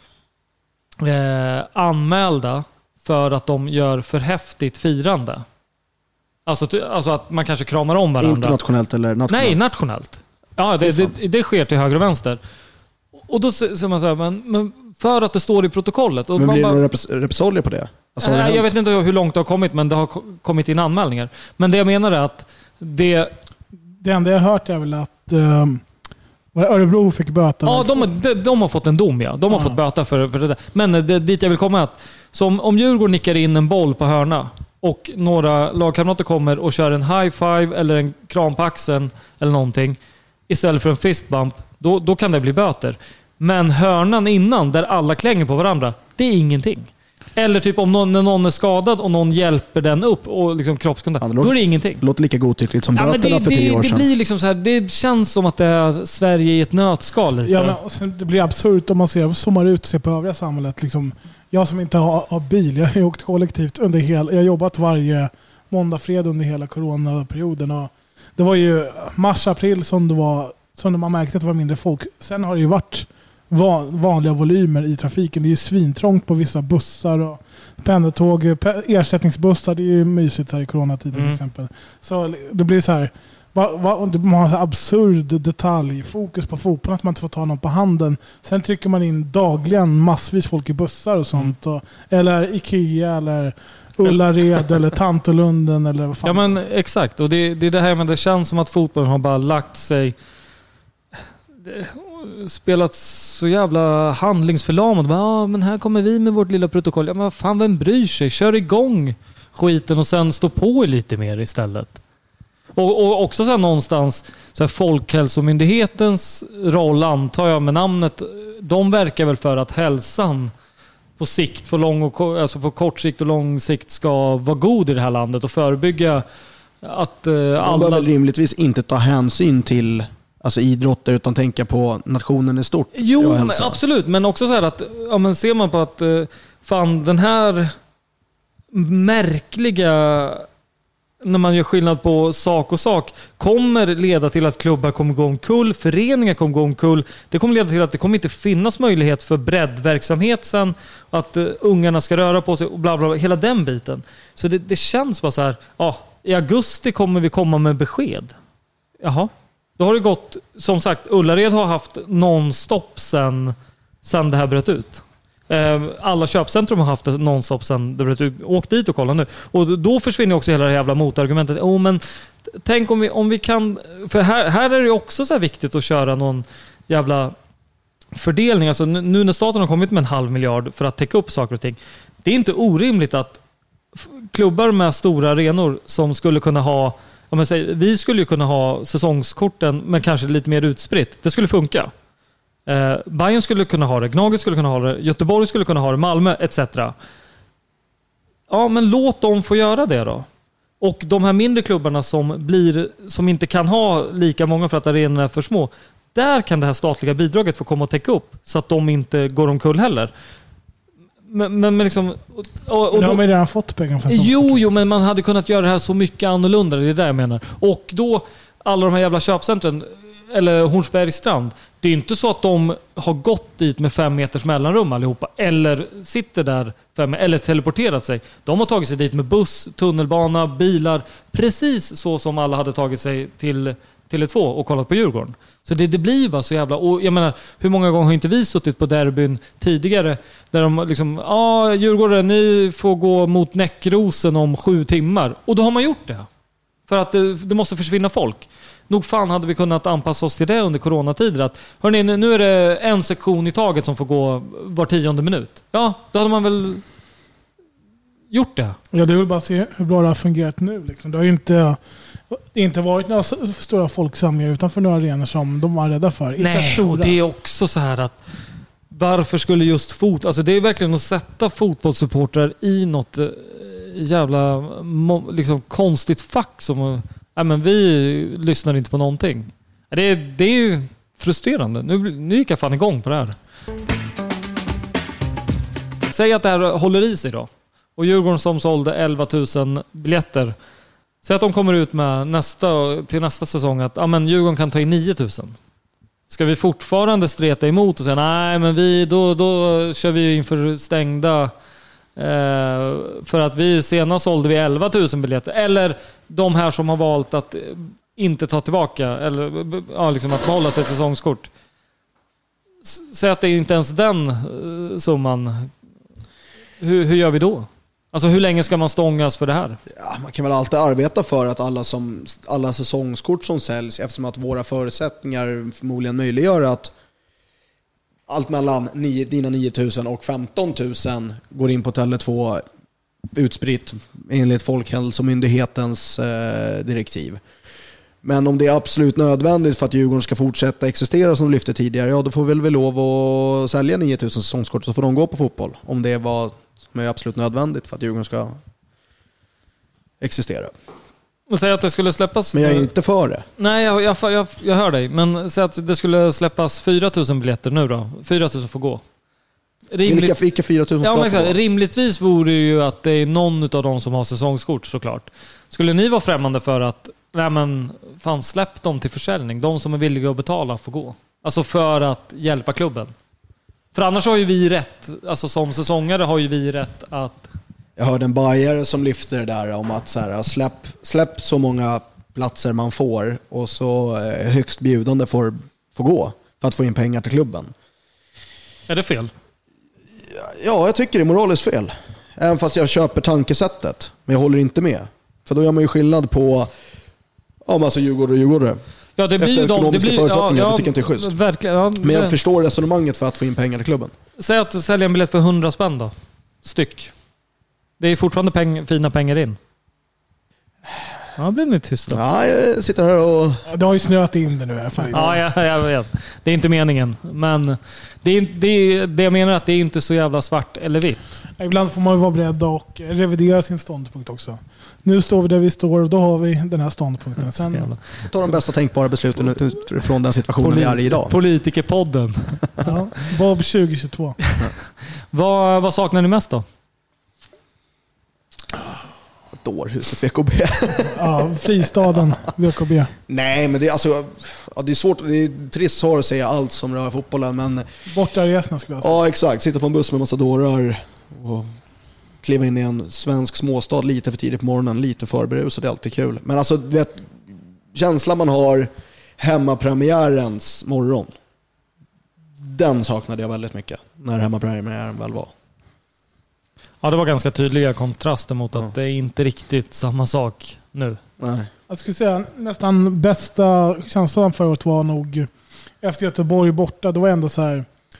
eh, anmälda för att de gör för häftigt firande. Alltså, alltså att man kanske kramar om varandra. Internationellt eller nationellt? Nej, nationellt. Ja, det, det, det sker till höger och vänster. Och då säger man så här, men, men för att det står i protokollet. Och men man blir bara, det några repressalier på det? Alltså, nej, jag vet inte hur långt det har kommit, men det har kommit in anmälningar. Men det jag menar är att det... Det enda jag har hört är väl att um, Örebro fick böta. Ja, de, de, de har fått en dom, ja. De har ja. fått böta för, för det där. Men det, dit jag vill komma är att som om Djurgården nickar in en boll på hörna och några lagkamrater kommer och kör en high five eller en kram på axeln eller någonting istället för en fistbump, då, då kan det bli böter. Men hörnan innan, där alla klänger på varandra, det är ingenting. Eller typ om någon, när någon är skadad och någon hjälper den upp och liksom kroppskontakt, ja, då är det ingenting. Det låter lika godtyckligt som böterna ja, det, för tio det, år sedan. Det blir liksom så här, det känns som att det är Sverige i ett nötskal lite. Ja, men sen, det blir absurt om man ser, zoomar ut och ser på övriga samhället. Liksom, jag som inte har, har bil, jag har åkt kollektivt under hela, jag har jobbat varje måndag, fredag under hela coronaperioden. Och det var ju mars, april som det var, som man märkte att det var mindre folk. Sen har det ju varit vanliga volymer i trafiken. Det är ju svintrångt på vissa bussar och pendeltåg, ersättningsbussar. Det är ju mysigt här i coronatiden mm. till exempel. Så det blir så här, man har så absurd detalj, fokus på fotbollen, att man inte får ta någon på handen. Sen trycker man in dagligen massvis folk i bussar och sånt. Mm. Och, eller Ikea eller Ullared eller Tantolunden eller vad fan. Ja, men exakt. Och det, det är det här, men det känns som att fotbollen har bara lagt sig, det, spelat så jävla handlingsförlamad. Ja, men här kommer vi med vårt lilla protokoll. Ja, men vad fan, vem bryr sig? Kör igång skiten och sen stå på lite mer istället. Och, och också så här någonstans så här Folkhälsomyndighetens roll, antar jag med namnet, de verkar väl för att hälsan på sikt, på lång och, alltså på kort sikt och lång sikt ska vara god i det här landet och förebygga att eh, de alla... behöver rimligtvis inte ta hänsyn till alltså idrotter utan tänka på nationen i stort. Jo, men absolut. Men också så här att ja, men ser man på att fan, den här märkliga, när man gör skillnad på sak och sak, kommer leda till att klubbar kommer gå omkull, föreningar kommer gå omkull. Det kommer leda till att det kommer inte finnas möjlighet för breddverksamhet sen, att uh, ungarna ska röra på sig och bla bla, hela den biten. Så det, det känns bara så här, ja, i augusti kommer vi komma med besked. Jaha. Då har det gått, som sagt, Ullared har haft non-stop sen, sen det här bröt ut. Alla köpcentrum har haft non-stop sen det bröt ut. Åk dit och kolla nu. Och då försvinner också hela det jävla motargumentet. Oh, men tänk om vi, om vi kan... För här, här är det också så här viktigt att köra någon jävla fördelning, alltså nu när staten har kommit med en halv miljard för att täcka upp saker och ting, det är inte orimligt att klubbar med stora arenor som skulle kunna ha, om jag säger, vi skulle ju kunna ha säsongskorten men kanske lite mer utspritt. Det skulle funka. Eh, Bayern skulle kunna ha det, Gnaget skulle kunna ha det, Göteborg skulle kunna ha det, Malmö et cetera. Ja, men låt dem få göra det då. Och de här mindre klubbarna som blir, som inte kan ha lika många för att arenorna är för små, där kan det här statliga bidraget få komma och täcka upp så att de inte går omkull heller. Men, men, men liksom... Och, och men de har då, ju redan fått pengar för jo, jo, men man hade kunnat göra det här så mycket annorlunda, det är det jag menar. Och då, alla de här jävla köpcentren, eller Hornsbergsstrand, det är inte så att de har gått dit med fem meters mellanrum allihopa, eller sitter där fem, eller teleporterat sig. De har tagit sig dit med buss, tunnelbana, bilar, precis så som alla hade tagit sig till Tele två och kollat på Djurgården. Så det, det blir ju bara så jävla... Och jag menar, hur många gånger har inte vi suttit på derbyn tidigare där de liksom, ja, ah, Djurgården, ni får gå mot Näckrosen om sju timmar. Och då har man gjort det. För att det, det måste försvinna folk. Nog fan hade vi kunnat anpassa oss till det under coronatider. Att, hörni, nu är det en sektion i taget som får gå var tionde minut. Ja, då hade man väl gjort det. Ja, det är väl bara att se hur bra det har fungerat nu. Liksom. Det har ju inte, det inte varit några stora folksamlingar utanför några arenor som de var rädda för. Nej, stora. Och det är också så här att varför skulle just fot... Alltså det är verkligen att sätta fotbollssupportrar i något jävla liksom, konstigt fack som... Nej, men vi lyssnar inte på någonting. Det är, det är ju frustrerande. Nu, nu gick jag fan igång på det här. Säg att det här håller i sig då. Och Djurgården som sålde elva tusen biljetter. Säg att de kommer ut med nästa, till nästa säsong att ja, men Djurgården kan ta in nio tusen. Ska vi fortfarande streta emot och säga nej, men vi, då, då kör vi inför stängda... Eh, för att vi senast sålde vi elva tusen biljetter. Eller de här som har valt att inte ta tillbaka eller ja, liksom att behålla sitt säsongskort. Säg att det är inte ens den eh, summan. Hur, hur gör vi då? Alltså hur länge ska man stångas för det här? Ja, man kan väl alltid arbeta för att alla, som, alla säsongskort som säljs, eftersom att våra förutsättningar förmodligen möjliggör att allt mellan nio, dina nio tusen och femton tusen går in på Tele två utspritt enligt Folkhälsomyndighetens eh, direktiv. Men om det är absolut nödvändigt för att Djurgården ska fortsätta existera som de lyfte tidigare, ja då får vi väl lov att sälja nio tusen säsongskort så får de gå på fotboll. Om det var som är absolut nödvändigt för att Djurgården ska existera. Säg att det skulle släppas... Men jag är inte för det. Nej, jag, jag, jag, jag hör dig. Men säg att det skulle släppas fyra tusen biljetter nu då. fyra tusen får gå. Rimligt, vilka, vilka fyra tusen ska ja, men, få gå? Rimligtvis vore ju att det är någon av dem som har säsongskort såklart. Skulle ni vara främmande för att nej men, fan, släpp dem till försäljning. De som är villiga att betala får gå. Alltså för att hjälpa klubben. För annars har ju vi rätt, alltså som säsongare har ju vi rätt att... Jag hörde en bajare som lyfter det där om att så här, släpp, släpp så många platser man får och så högst bjudande får, får gå för att få in pengar till klubben. Är det fel? Ja, jag tycker det är moraliskt fel. Även fast jag köper tankesättet. Men jag håller inte med. För då gör man ju skillnad på ja, alltså Djurgården och Djurgården. Ja, det blir efter ju de, ekonomiska det blir, förutsättningar. Ja, ja, det tycker jag inte är schysst. Verkligen, ja, men jag förstår resonemanget för att få in pengar till klubben. Säg att du säljer en biljett för hundra spänn då. Styck. Det är fortfarande peng, fina pengar in. Ja, blir ni tysta. Ja, jag sitter här och... Det har ju snöat in det nu här för ja, jag, jag vet. Det är inte meningen. Men det, är, det, är, det jag menar är att det är inte så jävla svart eller vitt. Ibland får man ju vara beredd och revidera sin ståndpunkt också. Nu står vi där vi står och då har vi den här ståndpunkten. Sen... Ta de bästa tänkbara besluten utifrån den situationen Poli- vi är i idag. Politikerpodden. Ja, Bob tjugo tjugotvå. vad, vad saknar ni mest då? Dårhuset V K B. Ja, fristaden V K B. Nej, men det är, alltså, ja, det är svårt, det är trist svar att säga allt som rör fotbollen, men... Bortaresorna skulle jag säga. Ja, exakt. Sitta på en buss med en massa dårar och kliva in i en svensk småstad lite för tidigt på morgonen, lite förberusad, det är alltid kul. Men alltså, du vet, känslan man har hemmapremiärens morgon, den saknade jag väldigt mycket när hemmapremiären väl var. Ja, det var ganska tydliga kontraster mot att ja. det är inte riktigt samma sak nu. Nej. Jag skulle säga nästan bästa känslan förra året var nog efter Göteborg borta. Det var ändå så här,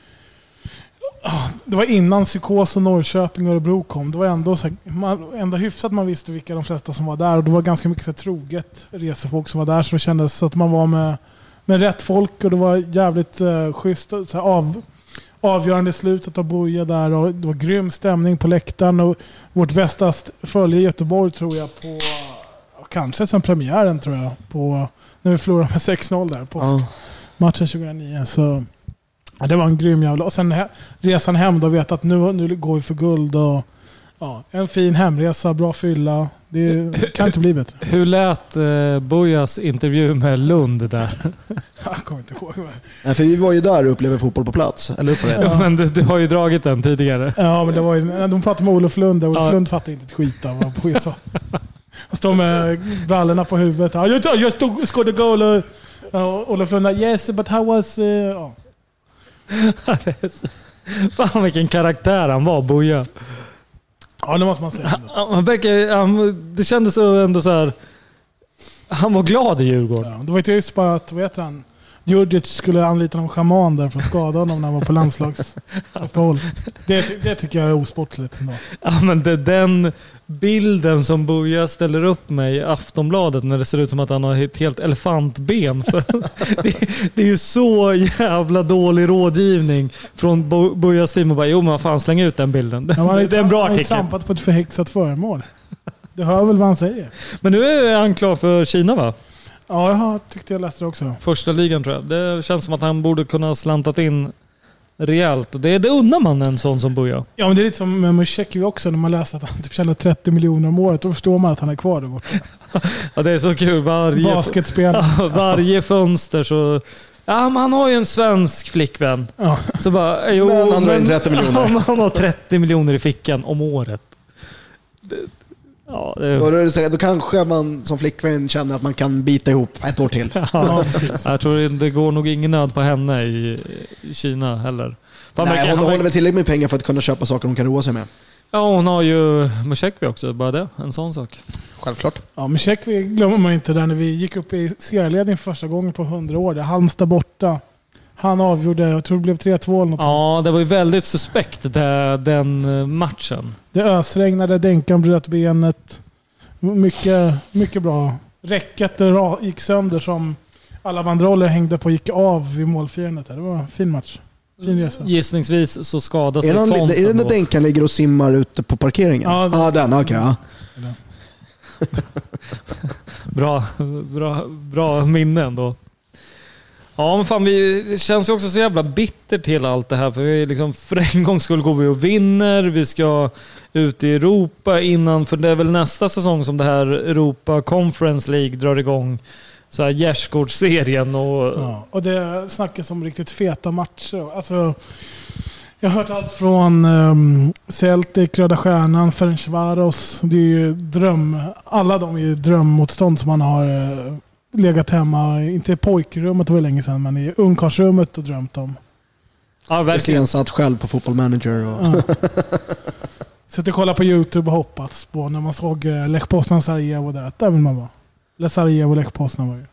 Det var innan Psykos och Norrköping och Örebro kom. Det var ändå, så här, man, ändå hyfsat man visste vilka de flesta som var där. Och det var ganska mycket så här, troget resefolk som var där. Så det kändes så att man var med, med rätt folk. Och det var jävligt uh, schysst. Så här, av, avgörande i slutet av Boja där. Och det var grym stämning på läktaren. Och vårt bästa följe i Göteborg tror jag på... Kanske sen premiären tror jag. På, när vi förlorade med sex noll där. På uh. matchen tjugohundranio. Så... Ja, det var en grym jävla... Och sen he- resan hem då, vet att nu, nu går vi för guld och ja, en fin hemresa, bra fylla. Det kan inte bli bättre. Hur lät eh, Bojas intervju med Lund där? Jag kommer inte ihåg. Nej, för vi var ju där och upplevde fotboll på plats, eller hur? Ja, men du, du har ju dragit den tidigare. Ja, men det var ju, de pratade med Olof Lund och Olof ja. Lund fattade inte ett skit av vad Boja sa. Han stod med brallorna på huvudet. Ja, jag, jag stod, scored a goal och ja, Olof Lund, yes, but how was... Uh, ja. Fan vilken karaktär han var, Boja. Ja, det måste man säga. Han, han verkar, han, det kändes ändå så här. Han var glad i Djurgården. Ja, det var inte just bara att, vad heter han? Djurdjic skulle anlita någon schaman där för att skada honom när han var på landslagsuppehåll. Det, det tycker jag är osportligt ändå. Ja, men det, den bilden som Boja ställer upp med i Aftonbladet när det ser ut som att han har ett helt elefantben. För det, det är ju så jävla dålig rådgivning från Bo, Bojas team och bara, jo men fan, släng ut den bilden. Det, ja, det är en bra artikel. Han har trampat på ett förhäxat föremål. Det hör väl vad han säger. Men nu är han klar för Kina, va? Ja, jag tyckte jag läste det också. Första ligan tror jag. Det känns som att han borde kunna slantat in rejält. Och det, det undrar man en sån som Boja. Ja, men det är lite som med Musheki också. När man läser att han typ tjänar trettio miljoner om året. Då förstår man att han är kvar där borta. Ja, det är så kul. Varje, Basketspel. Ja, varje fönster så... Ja, men han har ju en svensk flickvän. Ja. Så bara, jo, men han har ju trettio miljoner. Han, han har trettio miljoner i fickan om året. Det, ja, det... Då, det, då kanske man som flickvän känner att man kan bita ihop ett år till. Ja, jag tror det går nog ingen nöd på henne i, i Kina heller. Fan, Nej, hon håller väl tillräckligt med pengar för att kunna köpa saker hon kan roa sig med. Ja, hon har ju Mushekvi också, bara det. En sån sak. Självklart. Ja, Mushekvi glömmer man inte där när vi gick upp i serieledning första gången på hundra år. Där Halmstad borta. Han avgjorde, jag tror det blev tre två eller något. Ja, det var ju väldigt suspekt det, den matchen. Det ösregnade, Denkan bröt benet. Mycket, mycket bra. Räcket gick sönder som alla banderoller hängde på och gick av vid målfirandet. Det var en fin match. Fin resa. Gissningsvis så skadas sig Fonsen. Är det när Denkan ligger och simmar ute på parkeringen? Ja, det, ah, den, okej. Okay, ja. bra, bra, bra minnen då. Ja, men fan, vi, det känns ju också så jävla bittert till allt det här. För vi liksom för en gång skulle gå vi och vinner. Vi ska ut i Europa innan. För det är väl nästa säsong som det här Europa Conference League drar igång. Så här Gärdsgårdsserien och... Ja, och det snackas om riktigt feta matcher. Alltså, jag har hört allt från um, Celtic, Röda Stjärnan, Ferencvaros. Det är ju dröm... Alla de är ju drömmotstånd som man har... Uh, legat hemma, inte i pojkrummet, det var länge sedan, men i ungkarlsrummet och drömt om. Ja, verkligen. Jag satt själv på Football Manager. Och ja. Sitter och kollar på YouTube och hoppats på när man såg Lech Poznan Sarajevo där. Där vill man vara. Eller Sarajevo Lech Poznan var ju.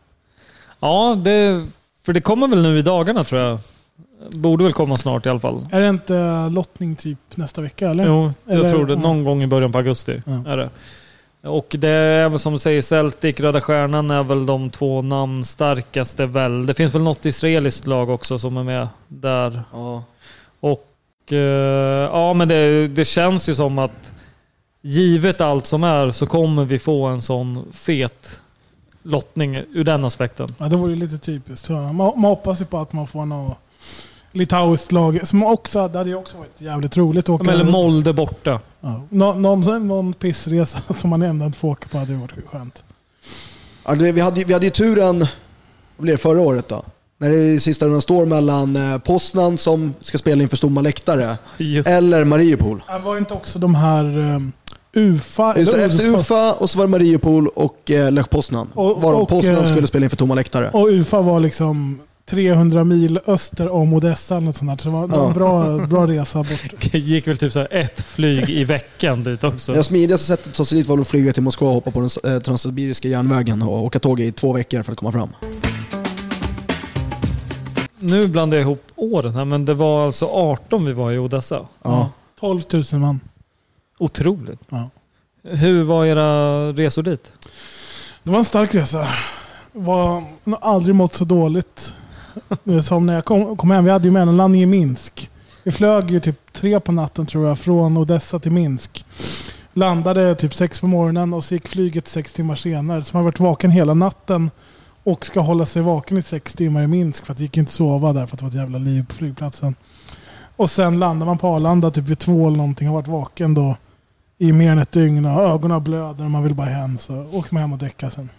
Ja, det, för det kommer väl nu i dagarna tror jag. Borde väl komma snart i alla fall. Är det inte lottning typ nästa vecka? Eller? Jo, jag eller, tror det. Någon gång i början på augusti ja. Är det. Och det är väl som du säger, Celtic, Röda Stjärnan är väl de två namnstarkaste väl. Det finns väl något israeliskt lag också som är med där. Ja. Och eh, ja, men det, det känns ju som att givet allt som är så kommer vi få en sån fet lottning ur den aspekten. Ja, det vore lite typiskt. Man, man hoppas ju på att man får något litauiskt lag som också, det hade ju också varit jävligt roligt att åka. Eller Molde borta. Ja. Nå, någon, någon pissresa som man ändå inte får åka på hade varit skönt. Ja, det, vi, hade, vi hade ju turen, vad blev det förra året då? När det i sista rundan står mellan eh, Poznan som ska spela inför stomma läktare Just. eller Mariupol. Det var inte också de här um, U F A? Just det, efter U F A och så var det Mariupol och eh, Lech Poznan. Och, var och, Poznan eh, skulle spela inför tomma läktare. Och U F A var liksom trehundra mil öster om Odessa och sånt där. Så det var, det var en bra, bra resa bort. Det gick väl typ så här ett flyg i veckan dit också. Jag smidigaste sättet att ta sig dit var att flyga till Moskva och hoppa på den eh, transsibiriska järnvägen och åka tåg i två veckor för att komma fram. nu blandar jag ihop åren här, men det var alltså arton vi var i Odessa. Ja. tolv tusen man. Otroligt. Ja. Hur var era resor dit? Det var en stark resa. Var, jag har aldrig mått så dåligt. Det är som när jag kom, kom hem. Vi hade ju mellanlandning i Minsk. Vi flög ju typ tre på natten tror jag från Odessa till Minsk. Landade typ sex på morgonen och så gick flyget sex timmar senare. Så man har varit vaken hela natten och ska hålla sig vaken i sex timmar i Minsk för att det gick inte sova där för att det var ett jävla liv på flygplatsen. Och sen landar man på Arlanda typ vid två eller någonting, har varit vaken då i mer än ett dygn och ögonen blöder och man vill bara hem, så åker man hem och däckar sen.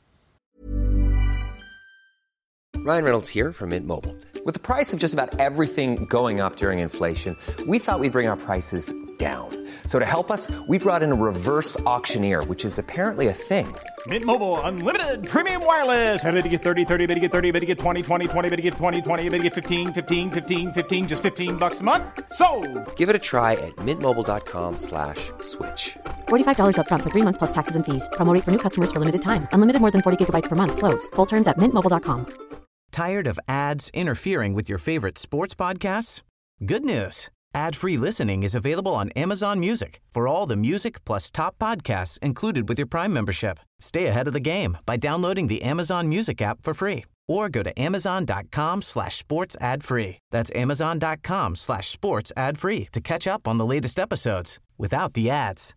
Ryan Reynolds here from Mint Mobile. With the price of just about everything going up during inflation, we thought we'd bring our prices down. So to help us, we brought in a reverse auctioneer, which is apparently a thing. Mint Mobile Unlimited Premium Wireless. How to get thirty, thirty, how to get thirty, how to get twenty, twenty, twenty, how to get twenty, twenty, how to get fifteen, fifteen, fifteen, fifteen, just fifteen bucks a month? Sold! Give it a try at mintmobile.com slash switch. forty-five dollars up front for three months plus taxes and fees. Promo rate for new customers for limited time. Unlimited more than forty gigabytes per month. Slows full terms at mint mobile dot com. Tired of ads interfering with your favorite sports podcasts? Good news. Ad-free listening is available on Amazon Music for all the music plus top podcasts included with your Prime membership. Stay ahead of the game by downloading the Amazon Music app for free or go to amazon.com slash sports ad free. That's amazon.com slash sports ad free to catch up on the latest episodes without the ads.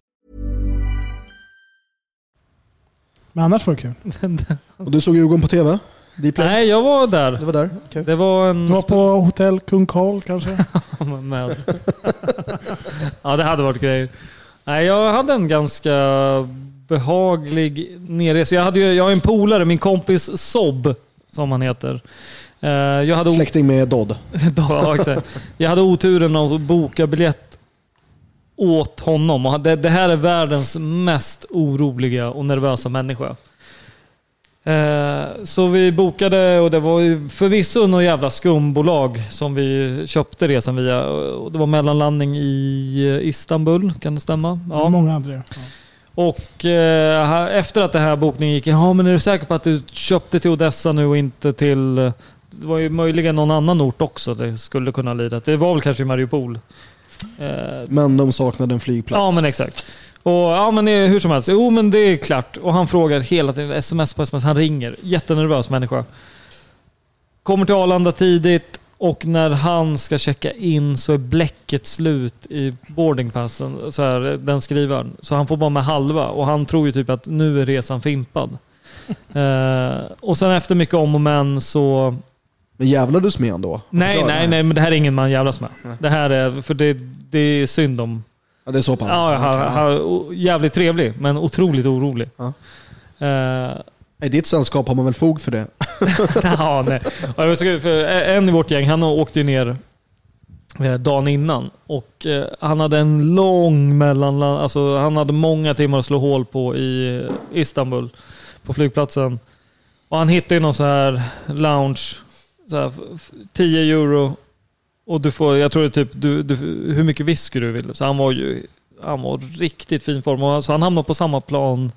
Men annars var det kul. Och du såg Djurgården på tv? Dplay? Nej, jag var där. Det var där? Okay. Det var en... Du var på hotell Kung Karl kanske? Med. Ja, det hade varit grejer. Nej, jag hade en ganska behaglig nerresa. Jag hade ju, jag har en polare, min kompis Sob, som han heter. Jag hade Släkting med Dodd. Ja, exakt. Jag hade oturen att boka biljett åt honom. Och det, det här är världens mest oroliga och nervösa människa. Så vi bokade och det var förvisso något jävla skumbolag som vi köpte resan via. Och det var mellanlandning i Istanbul, kan det stämma? Ja, många andra. Ja. Och eh, efter att det här bokningen gick, ja men är du säker på att du köpte till Odessa nu och inte till... Det var ju möjligen någon annan ort också det skulle kunna lida. Det var väl kanske i Mariupol. Eh, men de saknade en flygplats. Ja, men exakt. Och ja, men hur som helst. Jo, men det är klart. Och han frågar hela tiden, sms på sms. Han ringer. Jättenervös människa. Kommer till Arlanda tidigt. Och när han ska checka in så är bläcket slut i boardingpassen. Så här, den skrivaren. Så han får bara med halva. Och han tror ju typ att nu är resan fimpad. eh, och sen efter mycket om och men så... Men jävlades med ändå? Nej, nej, nej. Men det här är ingen man jävlas med. Nej. Det här är... För det, det är synd om... Ja, det är så pass. Ja, han, han, jävligt trevlig, men otroligt orolig. Ja. Uh, I ditt sällskap har man väl fog för det? Ja, nej. För en i vårt gäng, han åkte ju ner dagen innan. Och han hade en lång mellanland... Alltså, han hade många timmar att slå hål på i Istanbul, på flygplatsen. Och han hittade ju någon så här lounge, så här, tio euro... Och du får, jag tror det typ du, du, hur mycket whisky du vill. Så han var ju han var riktigt fin form. Och så han hamnade på samma plan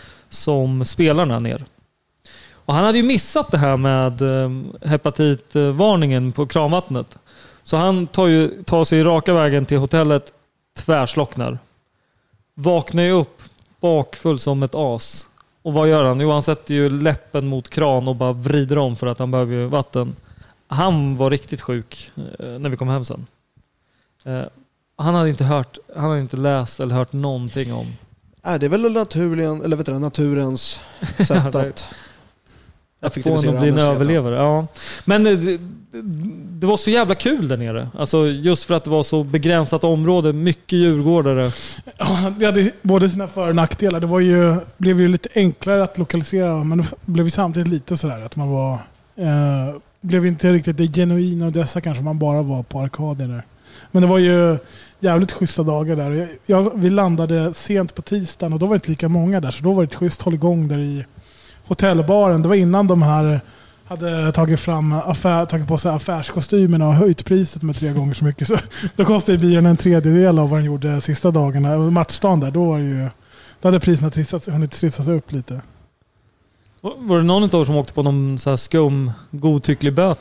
som spelarna ner. Och han hade ju missat det här med hepatitvarningen på kranvattnet. Så han tar, ju, tar sig raka vägen till hotellet, tvärslocknar. Vaknar ju upp bakfull som ett as. Och vad gör han? Jo, han sätter ju läppen mot kran och bara vrider om för att han behöver ju vatten. Han var riktigt sjuk eh, när vi kom hem sen. Eh, han hade inte hört, han hade inte läst eller hört någonting om. Äh, det är väl naturligen, eller vet du, naturens sätt att effektivisera. Få en bli en överlevare. Ja. Men det, det var så jävla kul där nere. Alltså just för att det var så begränsat område, mycket djurgårdare. Ja, det hade både sina för- och nackdelar. Det var ju, blev ju lite enklare att lokalisera, men det blev ju samtidigt lite sådär att man var... Eh, blev inte riktigt det genuina och dessa kanske man bara var på arkaden där. Men det var ju jävligt schyssta dagar där. Jag, jag, vi landade sent på tisdagen och då var det inte lika många där. Så då var det ett schysst hålligång där i hotellbaren. Det var innan de här hade tagit fram affär, tagit på sig affärskostymerna och höjt priset med tre gånger så mycket. Så då kostade bilen en tredjedel av vad den gjorde de sista dagarna. Och matchdagen där, då var det ju... Då hade priserna trissats, hunnit trissas upp lite. Var det någon av er som åkte på någon så här skum, godtycklig böter?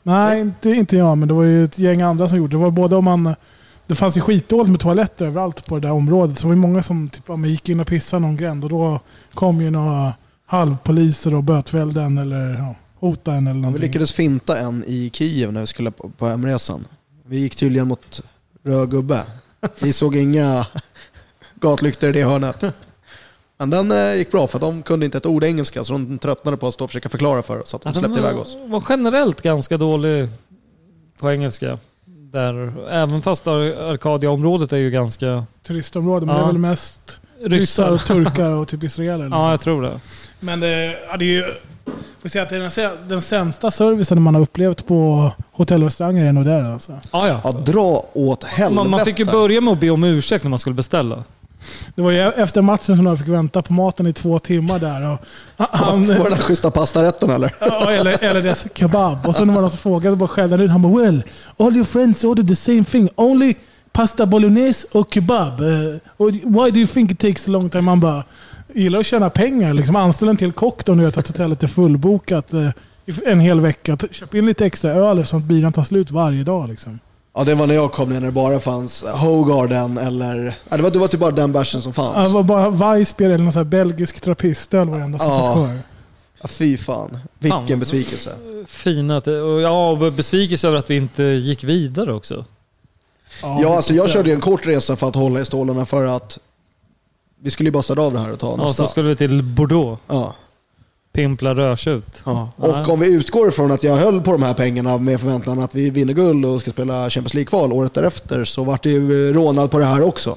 Nej, inte, inte jag, men det var ju ett gäng andra som gjorde det. Det var både om man... Det fanns ju skitdåligt med toaletter överallt på det där området. Så det var många som typ, man gick in och pissade någon gränd. Och då kom ju några halvpoliser och bötfällde en eller ja, hotade en eller någonting. Vi lyckades finta en i Kiev när vi skulle på, på hemresan. Vi gick tydligen mot röd gubbe. Vi såg inga gatlyktor i det hörnet. Men den eh, gick bra för de kunde inte ett ord engelska. Så de tröttnade på att stå och försöka förklara för oss. Så att de ja, släppte var, iväg oss. Var generellt ganska dålig på engelska. Där, även fast Arkadia-området är ju ganska... Turistområde, men ja. det är väl mest ryssar och turkar och typ israeler. Ja, jag tror det. Men det, ja, det är ju... Jag säga att det är den, den sämsta servicen man har upplevt på hotell och restauranger är nog där. Alltså. Ja, ja. Ja, dra åt helvete. Man, man fick ju börja med att be om ursäkt när man skulle beställa. Det var ju efter matchen som jag fick vänta på maten i två timmar där. Och han, var det den schyssta pastarätten eller? Ja, eller, eller dess kebab. Och så när man frågade bara själv ut, han bara, well, all your friends ordered the same thing. Only pasta bolognese och kebab. Uh, why do you think it takes a long time? Man bara, gillar att tjäna pengar. Liksom, anställ en till kock då nu att hotellet är fullbokat uh, en hel vecka. Köp in lite extra öl så att bilen tar slut varje dag. Liksom. Ja, det var när jag kom ner när det bara fanns Hogarden eller... Ja, det var, det var typ bara den bärsen som fanns. Ja, det var bara Weissbier eller någon sån här belgisk trappistöl var det enda som ja. fanns kvar. Ja, fy fan. Vilken fan. besvikelse. Fina. Och ja, besvikelse över att vi inte gick vidare också. Ja, ja alltså jag körde en kort resa för att hålla i stålarna för att vi skulle ju bara städa av det här och ta ja, nästa. Så skulle vi till Bordeaux. Ja. Pimpla rödtjut. Ja. Och om vi utgår från att jag höll på de här pengarna med förväntan att vi vinner guld och ska spela Champions League-kval året därefter, så vart det ju rånad på det här också.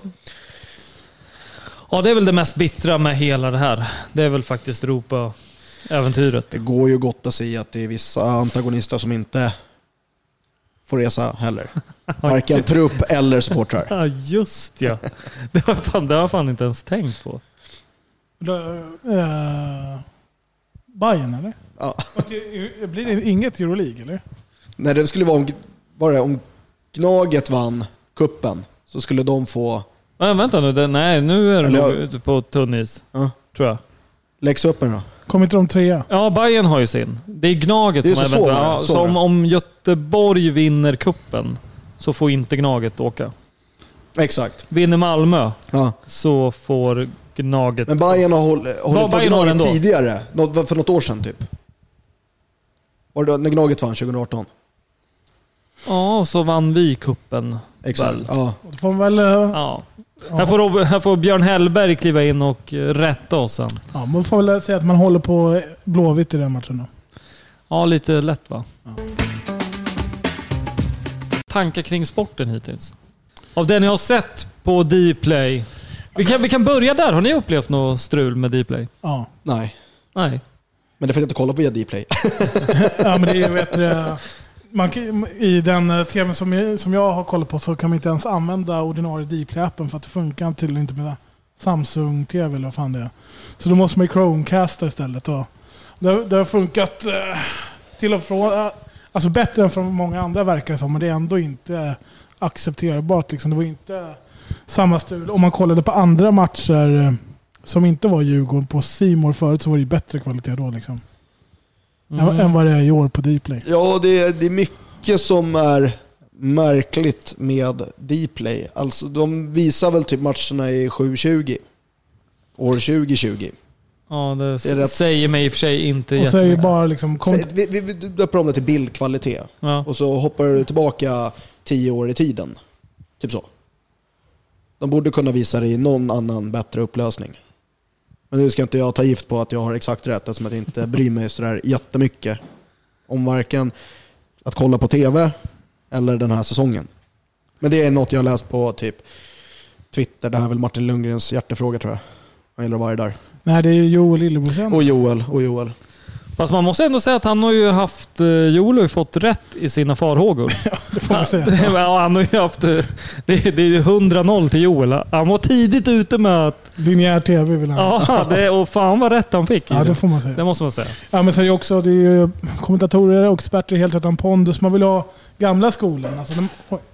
Ja, det är väl det mest bittra med hela det här. Det är väl faktiskt Europa-äventyret. Det går ju gott att säga att det är vissa antagonister som inte får resa heller. Varken trupp eller supportrar. Ja, just ja. Det var fan, det har fan inte ens tänkt på. Uh... Bayern eller? Ja. Blir det inget Euroleague eller? Nej, det skulle vara om, var det, om Gnaget vann kuppen så skulle de få... Nej, vänta nu. Det, nej, nu är de jag... ute på tunnis. Ja. Tror jag. Läggs upp en då. Kommer inte de trea? Ja, Bayern har ju sin. Det är Gnaget det är som är så, så, ja, så, så om, om Göteborg vinner kuppen så får inte Gnaget åka. Exakt. Vinner Malmö ja. så får Gnaget... Men Bayern har håll, hållit på Gnaget tidigare. För något år sedan typ. Var det när Gnaget vann tjugo arton? Ja, så vann vi kuppen. Exakt. Ja. Då får man väl... Ja. Ja. Här, får, här får Björn Hellberg kliva in och rätta oss sen. Ja, man får väl säga att man håller på Blåvitt i den matchen då. Ja, lite lätt va? Ja. Tankar kring sporten hittills? Av det ni har sett på Dplay. Vi kan, vi kan börja där. Har ni upplevt något strul med Dplay? Ja. Nej. Nej. Men det får jag inte kolla på via Dplay. Ja, men det är vet du, man kan, i den tvn som jag, som jag har kollat på så kan man inte ens använda ordinarie Dplay-appen för att det funkar tydligen inte med Samsung-tv eller vad fan det är. Så då måste man ju Chromecasta istället. Och det, det har funkat eh, till och från, alltså bättre än från många andra verkar det som, men det är ändå inte accepterbart. Liksom. Det var inte samma stul. Om man kollade på andra matcher som inte var Djurgården på C More förut så var det bättre kvalitet då liksom. Mm. Än vad det är i år på Dplay. Ja, det är, det är mycket som är märkligt med Dplay. Alltså de visar väl typ matcherna i sju tjugo. År tjugo tjugo. Ja, det, det rätt... säger mig i och för sig inte och säger bara liksom... Kom... Vi, vi, vi döper om det till bildkvalitet. Ja. Och så hoppar du tillbaka tio år i tiden. Typ så. De borde kunna visa det i någon annan bättre upplösning. Men nu ska inte jag ta gift på att jag har exakt rätt, eftersom att jag inte bryr mig så där jättemycket om varken att kolla på tv eller den här säsongen. Men det är något jag har läst på typ Twitter. Det här är väl Martin Lundgrens hjärtefråga tror jag. Han gillar att vara där. Nej, det är Joel Lilleborsen. Och Joel, och Joel. Fast man måste ändå säga att han har ju haft, Joel har ju fått rätt i sina farhågor. Ja, det får man säga. Ja, han har ju haft, det, det är hundra noll till Joel. Han var tidigt ute med att... Linjär tv vill han. Ja, det, och fan vad rätt han fick. Ja, det får man säga. Det måste man säga. Ja, men så är det också, det är ju kommentatorer och experter helt rätt om pondus. Man vill ha gamla skolan. Alltså, de,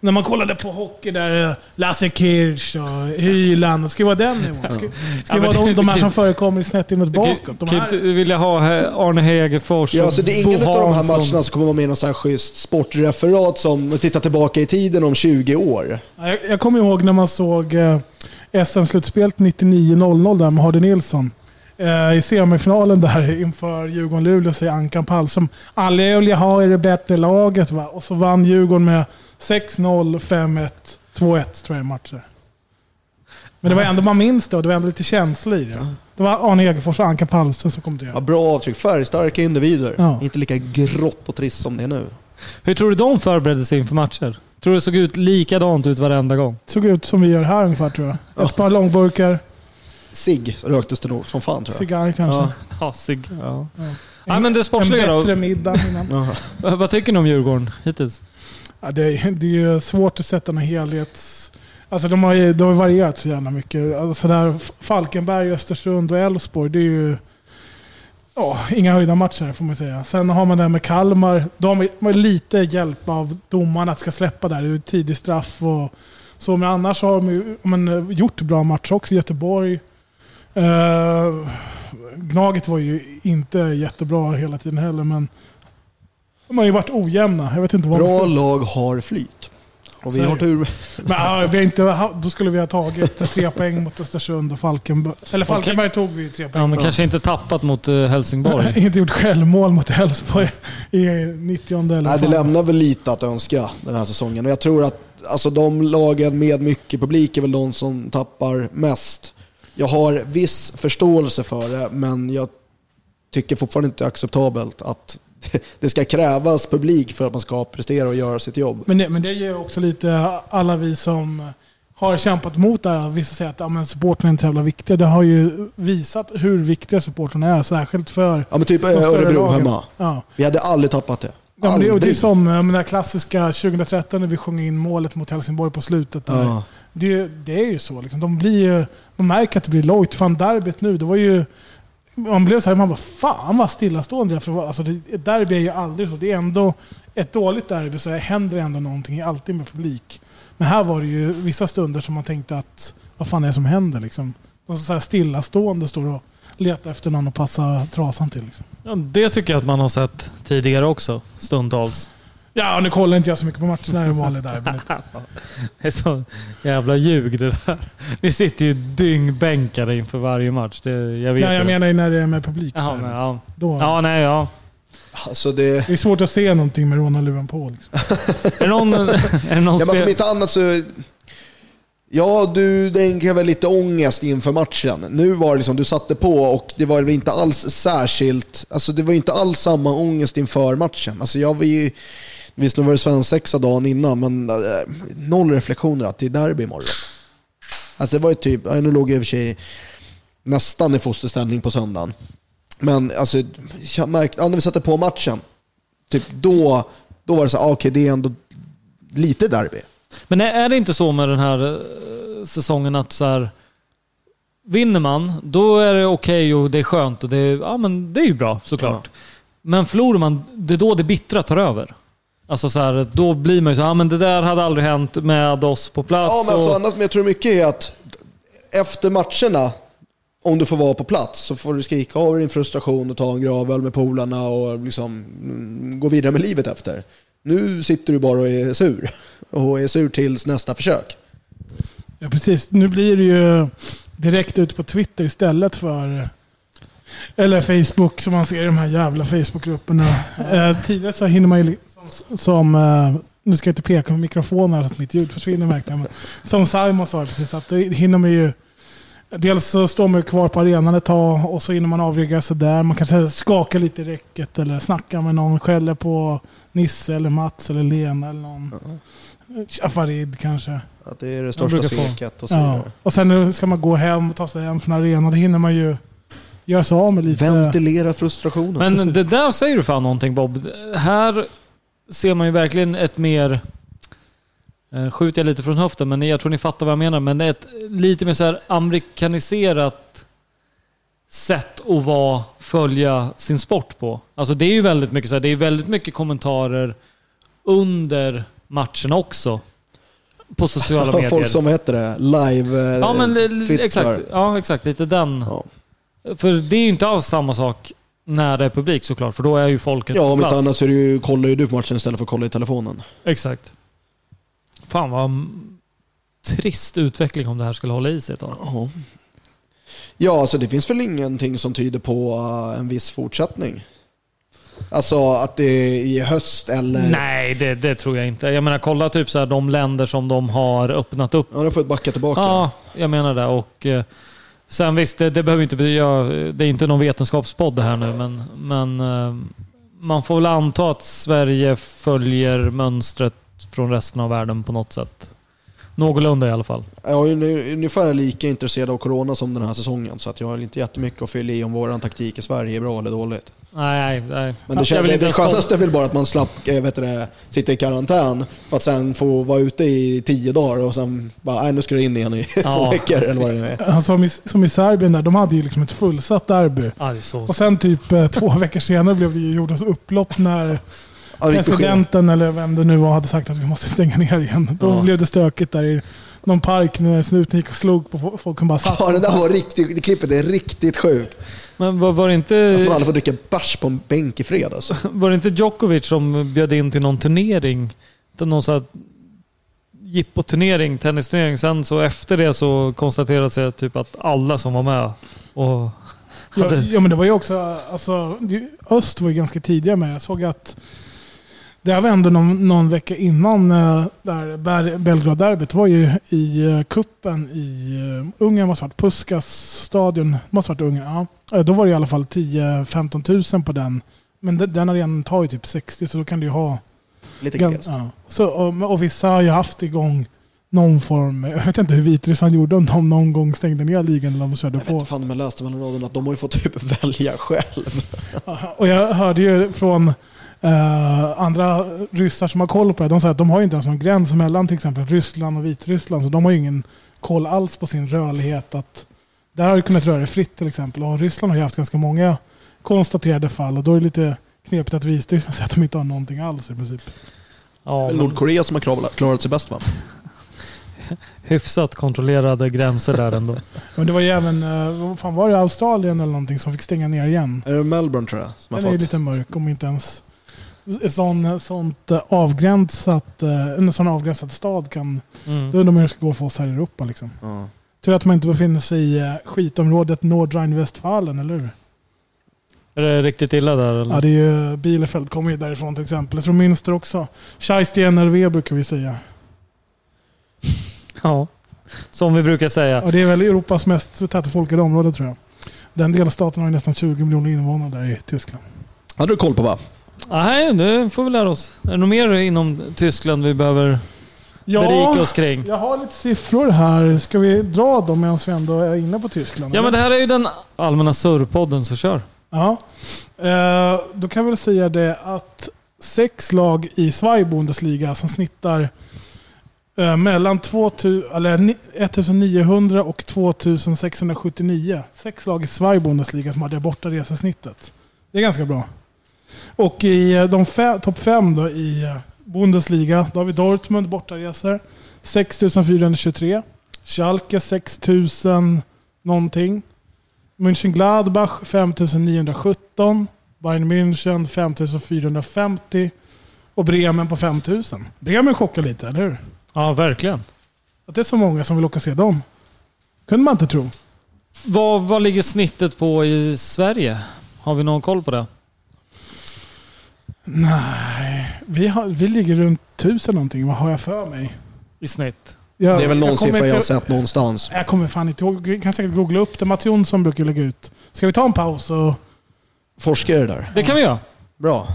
när man kollade på hockey där Lasse Kirch och Hyland, ska det vara den nivån? Ska, ska det Ja, vara men- de, de här som förekommer snett inåt bakåt? De Kan här, inte vilja ha Arne Hegerfors Ja, och så det är Bo ingen av de här Hansson. matcherna som kommer vara med i någon sån här schysst sportreferat som tittar tillbaka i tiden om tjugo år. jag, jag kommer ihåg när man såg eh, S M-slutspelet nittionio noll noll där med Hardy Nilsson. Eh, I semifinalen där inför Djurgården-Luleå säger Ankan Pallström alla vill ha är det bättre laget, va? Och så vann Djurgården med sex noll, fem ett, två ett tror jag matcher. Men det var ändå, man minns det och det var ändå lite känsla i det. Det var Arne Hegerfors och Ankan Pallström som kom till Ja, bra avtryck, färgstarka individer. Ja. Inte lika grått och trist som det är nu. Hur tror du de förberedde sig inför matcher? Tror du det såg ut likadant ut varenda gång? Det såg ut som vi gör här ungefär tror jag. Ett par långburkar, Cigg röktes det nog som fan tror jag. cigarr kanske. Ja. Ja, sig. Ja. Ja. Ja, men det sportsliga en då? bättre middag innan. Ja. Vad vad tycker ni om Djurgården hittills? Ja, det, är, det är ju svårt att sätta någon helhets... Alltså de har ju de har varierat så jävla mycket. Alltså där Falkenberg, Östersund och Elfsborg, det är ju ja, inga höjda matcher får man säga. Sen har man det med Kalmar. De har man lite hjälp av domarna att ska släppa där. Det är tidig straff och så. Men annars har de ju man, gjort bra matcher också. Göteborg. Uh, Gnaget var ju inte jättebra hela tiden heller, men de har ju varit ojämna. Jag vet inte vad Bra man... lag har flyt. Och vi Så har är det. tur. Men, ja, vi har inte, då skulle vi ha tagit tre poäng mot Östersund och Falkenberg. Eller Falkenberg tog vi tre poäng. Ja, men kanske inte tappat mot eh, Helsingborg. Inte gjort självmål mot Elfsborg i nittionde eller Nej, det fan. lämnar väl lite att önska den här säsongen. Och jag tror att alltså, de lagen med mycket publik är väl de som tappar mest. Jag har viss förståelse för det, men jag tycker fortfarande inte det är acceptabelt att det ska krävas publik för att man ska prestera och göra sitt jobb. Men det, men det ger också lite alla vi som har kämpat mot det här. Vissa säger att ja, men supporten är inte så jävla viktiga. Det har ju visat hur viktiga supporten är, särskilt för Ja, men typ de större Örebro lagen. hemma. Ja. Vi hade aldrig tappat det. Ja, men det, och det är Aldrig. som men det här klassiska tjugohundratretton när vi sjöng in målet mot Helsingborg på slutet. Där. Ja. Det, det är ju så. Liksom. De blir ju, man märker att det blir lojt. Fan, derbyt nu, det var ju... Man blev så här, man bara fan vad stillastående. För, alltså, det, ett derby är ju aldrig så. Det är ändå ett dåligt derby så händer det ändå någonting. Alltid med publik. Men här var det ju vissa stunder som man tänkte att vad fan är det som händer? Liksom. De så här stillastående står och letar efter någon att passa trasan till. Liksom. Ja, det tycker jag att man har sett tidigare också, stundtals. Ja, nu kollar inte jag så mycket på matcherna när det var vanligt derby. Det är så jävla ljug det där. Ni sitter ju dyngbänkade inför varje match. Det, jag vet Ja, jag det. menar ju när det är med publik. Jaha, där. men, ja. Då, Ja, nej, ja. Alltså det... Det är svårt att se någonting med rånarluvan på. Liksom. Är det någon, är det någon Ja, men som spel... inte annat så... Ja, du tänker väl lite ångest inför matchen. Nu var det liksom, du satte på och det var väl inte alls särskilt... Alltså det var inte alls samma ångest inför matchen. Alltså jag var ju... Visst, nu var det svensexa dagen innan, men äh, noll reflektioner att det är derby imorgon. Alltså det var ju typ... Nu låg jag i och för sig nästan i fosterställning på söndagen. Men alltså, jag märkte... Ja, när vi satte på matchen, typ då, då var det så här, ah, okej, okay, det är ändå lite derby. Men är det inte så med den här eh, säsongen att så här, vinner man, då är det okej och det är skönt och det är, ja, men det är ju bra såklart. Ja. Men förlorar man, det är då det bittra tar över. Alltså så här, då blir man ju så ja, men det där hade aldrig hänt med oss på plats. Ja, men, alltså, och... annars, men jag tror mycket är att efter matcherna, om du får vara på plats, så får du skrika av din frustration och ta en gravöl med polarna och liksom gå vidare med livet efter. Nu sitter du bara och är sur. Och är sur tills nästa försök. Ja, precis. Nu blir det ju direkt ut på Twitter istället för... Eller Facebook, som man ser i de här jävla Facebook-grupperna. eh, tidigare så hinner man ju... Som... som eh, nu ska jag inte peka på mikrofonen så att mitt ljud försvinner verkligen. Men som Simon sa precis, att då hinner man ju... Dels så står man ju kvar på arenan ett tag och så hinner man avregga sig där. Man kanske skakar lite i räcket eller snackar med någon, skäller på Nisse eller Mats eller Lena eller någon. Uh-huh. Farid kanske. Att det är det största sveket och så vidare. Ja. Och sen ska man gå hem och ta sig hem från arenan. Då hinner man ju göra sig av med lite... Ventilera frustrationen. Men precis. det där säger du fan någonting, Bob. Här ser man ju verkligen ett mer... Skjuter jag lite från höften, men jag tror ni fattar vad jag menar. Men det är ett lite mer så här amerikaniserat sätt att vara, följa sin sport på. Alltså det är ju väldigt mycket så här, det är väldigt mycket kommentarer under matchen också. på sociala medier. Folk som heter det, live eh, ja, men, Twitter. exakt, ja, exakt. Lite den. Ja. För det är ju inte alls samma sak när det är publik såklart. För då är ju folket ja, om på plats. inte annars är det ju, kollar ju du på matchen istället för att kolla i telefonen. Exakt. Fan vad trist utveckling om det här skulle hålla i sig ett tag. Ja. Ja, alltså det finns väl ingenting som tyder på uh, en viss fortsättning. Alltså att det är i höst eller... Nej, det, det tror jag inte. Jag menar, kolla typ så här de länder som de har öppnat upp. Ja, de får backa tillbaka. Ja, jag menar det. Och eh, sen visst, det, det behöver inte bli... Ja, det är inte någon vetenskapspodd det här nu, men, men eh, man får väl anta att Sverige följer mönstret från resten av världen på något sätt. Någorlunda i alla fall. Jag är ungefär lika intresserad av corona som den här säsongen, så att jag har inte jättemycket att fylla i om vår taktik i Sverige är bra eller dåligt. Nej, nej. Men det, känns, det, det skönaste är väl bara att man slapp vet du, sitta i karantän för att sen få vara ute i tio dagar och sen bara, nej, nu ska du in igen i ja. två veckor eller vad det är. Som i, som i Serbien där, de hade ju liksom ett fullsatt derby. Ja, så... Och sen typ eh, två veckor senare blev det ju gjordas upplopp när presidenten eller vem det nu var hade sagt att vi måste stänga ner igen. Då ja. blev det stökigt där i någon park när snuten gick och slog på folk som bara satt. Ja, det där var riktigt, det klippet är riktigt sjukt. Men var, var det inte... Alltså man aldrig får dricka bärs på en bänk i fredag. Alltså. Var det inte Djokovic som bjöd in till någon turnering? Till någon sån här jippoturnering, tennisturnering. Sen så efter det så konstaterades det typ att alla som var med och hade... Ja, ja men det var ju också... Alltså, öst var ju ganska tidiga med. Jag såg att det var ändå någon, någon vecka innan där Belgrad-derbyt var ju i kuppen i Ungern, måste varit Puskas stadion, måste varit Ungern, ja. Då var det i alla fall tio till femton tusen på den. Men den arenan tar ju typ sextio, så då kan du ju ha... Lite glest. Ja. Så, och, och vissa har ju haft igång någon form, jag vet inte hur Vitryssland gjorde, om de någon gång stängde ner ligan eller om de körde jag på. Jag vet fan om jag läste mellan raderna att de har ju fått typ välja själv. Och jag hörde ju från Uh, andra ryssar som har koll på det, de säger att de har ju inte ens någon gräns mellan till exempel Ryssland och Vitryssland, så de har ju ingen koll alls på sin rörlighet. Att där har du kunnat röra dig fritt till exempel, och Ryssland har ju haft ganska många konstaterade fall, och då är det lite knepigt att Vitryssland säger att de inte har någonting alls i princip. Ja, men... Nordkorea som har klarat sig bäst, va? Hyfsat kontrollerade gränser där ändå. Men det var ju även, vad fan var det, Australien eller någonting som fick stänga ner igen? Är det Melbourne tror jag? Som Den har är fått... lite mörk, om inte ens sån, sånt avgränsat, en sån avgränsad stad kan... Mm. Då undrar man hur det ska gå för oss här i Europa. Liksom. Ja. Tur att man inte befinner sig i skitområdet Nordrhein-Westfalen, eller hur? Är det riktigt illa där? Eller? Ja, det är ju... Bielefeld kommer ju därifrån till exempel. Jag tror Münster också. Scheist i N R V brukar vi säga. Ja, som vi brukar säga. Ja, det är väl Europas mest tätbefolkade område, tror jag. Den delstaten har ju nästan tjugo miljoner invånare där i Tyskland. Hade du koll på, va? Nej, det får vi lära oss. Är det något mer inom Tyskland vi behöver ja, berika oss kring? Jag har lite siffror här. Ska vi dra dem medan vi ändå är inne på Tyskland? Ja, men det här är ju den allmänna surrpodden, så kör. Ja, eh, då kan jag väl säga det att sex lag i Zweite Bundesliga som snittar eh, mellan ettusenniohundra och tvåtusensexhundrasjuttionio. Sex lag i Zweite Bundesliga som har det borta resesnittet. Det är ganska bra. Och i de fe- topp fem då i Bundesliga, då har vi Dortmund bortaresor sex tusen fyrahundratjugotre, Schalke sex tusen någonting, Mönchengladbach fem tusen niohundrasjutton, Bayern München fem tusen fyrahundrafemtio och Bremen på fem tusen. Bremen chockar lite, eller hur? Ja, verkligen. Att det är så många som vill åka och se dem. Kunde man inte tro. Vad, vad ligger snittet på i Sverige? Har vi någon koll på det? Nej, vi, har, vi ligger runt tusen någonting. Vad har jag för mig? I snitt. Jag, det är väl någon siffra inte, jag har sett någonstans. Jag kommer fan inte ihåg. Vi kan säkert googla upp det. Mats Jonsson brukar lägga ut. Ska vi ta en paus och... Forska det där? Det kan vi göra. Bra.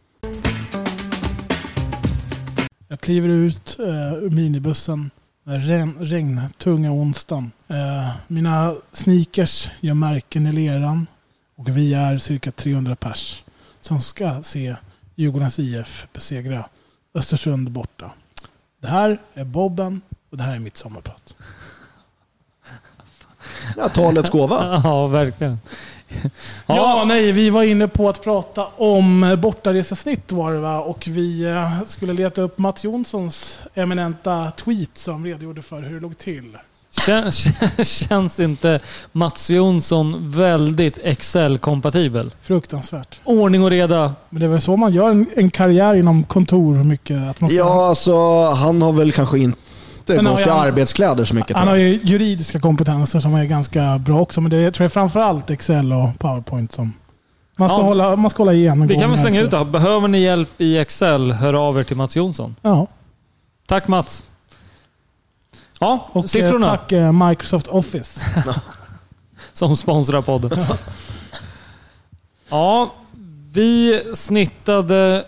Jag kliver ut uh, ur minibussen. Regn, regn, tunga onsdagen. Uh, mina sneakers gör märken i leran. Och vi är cirka trehundra pers som ska se Djurgårdens I F besegra Östersund borta. Det här är Bobben och det här är mitt sommarprat. Ja, talets gåva. Ja, verkligen. Ja, ja, nej, vi var inne på att prata om bortaresesnitt var det, va? Och vi eh, skulle leta upp Mats Jonssons eminenta tweet som redogjorde för hur det låg till. Känns, känns inte Mats Jonsson väldigt Excel-kompatibel? Fruktansvärt. Ordning och reda. Men det är väl så man gör en, en karriär inom kontor mycket. Att man ska... Ja, alltså han har väl kanske inte Sen gått i han, arbetskläder så mycket. Han har ju juridiska kompetenser som är ganska bra också. Men det är, tror jag, framförallt Excel och PowerPoint som man ska, ja. hålla, man ska hålla igen. Vi kan väl slänga ut då. Behöver ni hjälp i Excel, hör av er till Mats Jonsson. Ja. Tack Mats. Ja, och siffrorna. Tack eh, Microsoft Office. Som sponsrar podden. Ja. Ja, vi snittade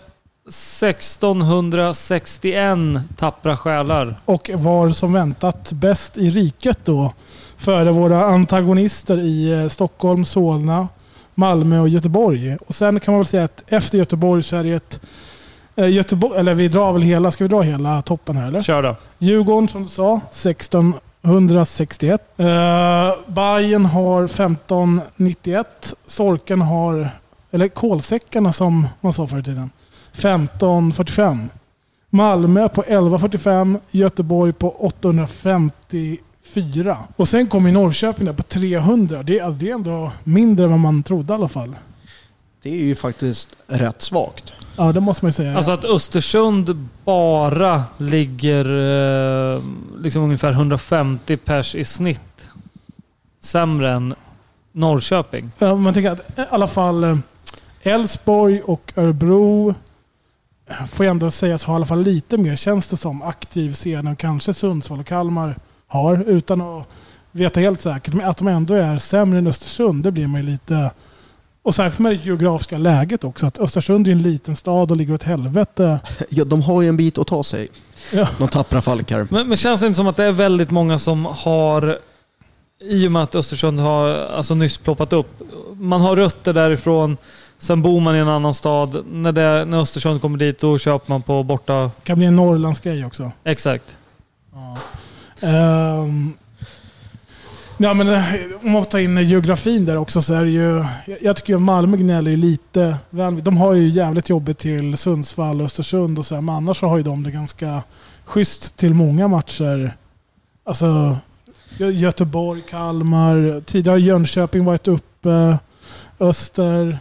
sextonhundrasextioen tappra själar. Och var som väntat bäst i riket då. Före våra antagonister i Stockholm, Solna, Malmö och Göteborg. Och sen kan man väl säga att efter Göteborg så är det ett Göteborg, eller vi drar väl hela, ska vi dra hela toppen här eller? Kör då. Djurgården som du sa, sextonhundrasextioett. Uh, Bayern har femton nittioett. Sorken har, eller kolsäckarna som man sa förr i tiden, femton fyrtiofem. Malmö på elva fyrtiofem. Göteborg på åttahundrafemtiofyra. Och sen kommer Norrköping där på trehundra. Det är, alltså, det är ändå mindre än vad man trodde i alla fall. Det är ju faktiskt rätt svagt. Ja, det måste man ju säga. Alltså att Östersund bara ligger eh, liksom ungefär hundrafemtio pers i snitt sämre än Norrköping. Ja, man tänker att i alla fall Elfsborg och Örebro får jag ändå säga att ha i alla fall lite mer, känns det som, aktiv scen än kanske Sundsvall och Kalmar har, utan att veta helt säkert. Men att de ändå är sämre än Östersund, det blir man ju lite... Och särskilt med det geografiska läget också. Att Östersund är en liten stad och ligger åt helvete. Ja, de har ju en bit att ta sig. Ja. De tapprar falkar. Men, men känns det inte som att det är väldigt många som har, i och med att Östersund har alltså nyss ploppat upp, man har rötter därifrån, sen bor man i en annan stad. När, det, när Östersund kommer dit, då köper man på borta... Det kan bli en Norrlandsgrej också. Exakt. Ja. Um... Ja, men om man tar in geografin där också så är det ju... Jag tycker att Malmö gnäller lite... De har ju jävligt jobbigt till Sundsvall och Östersund och så här, men annars så har ju de det ganska schysst till många matcher. Alltså Göteborg, Kalmar, tidigare har Jönköping varit uppe, Öster...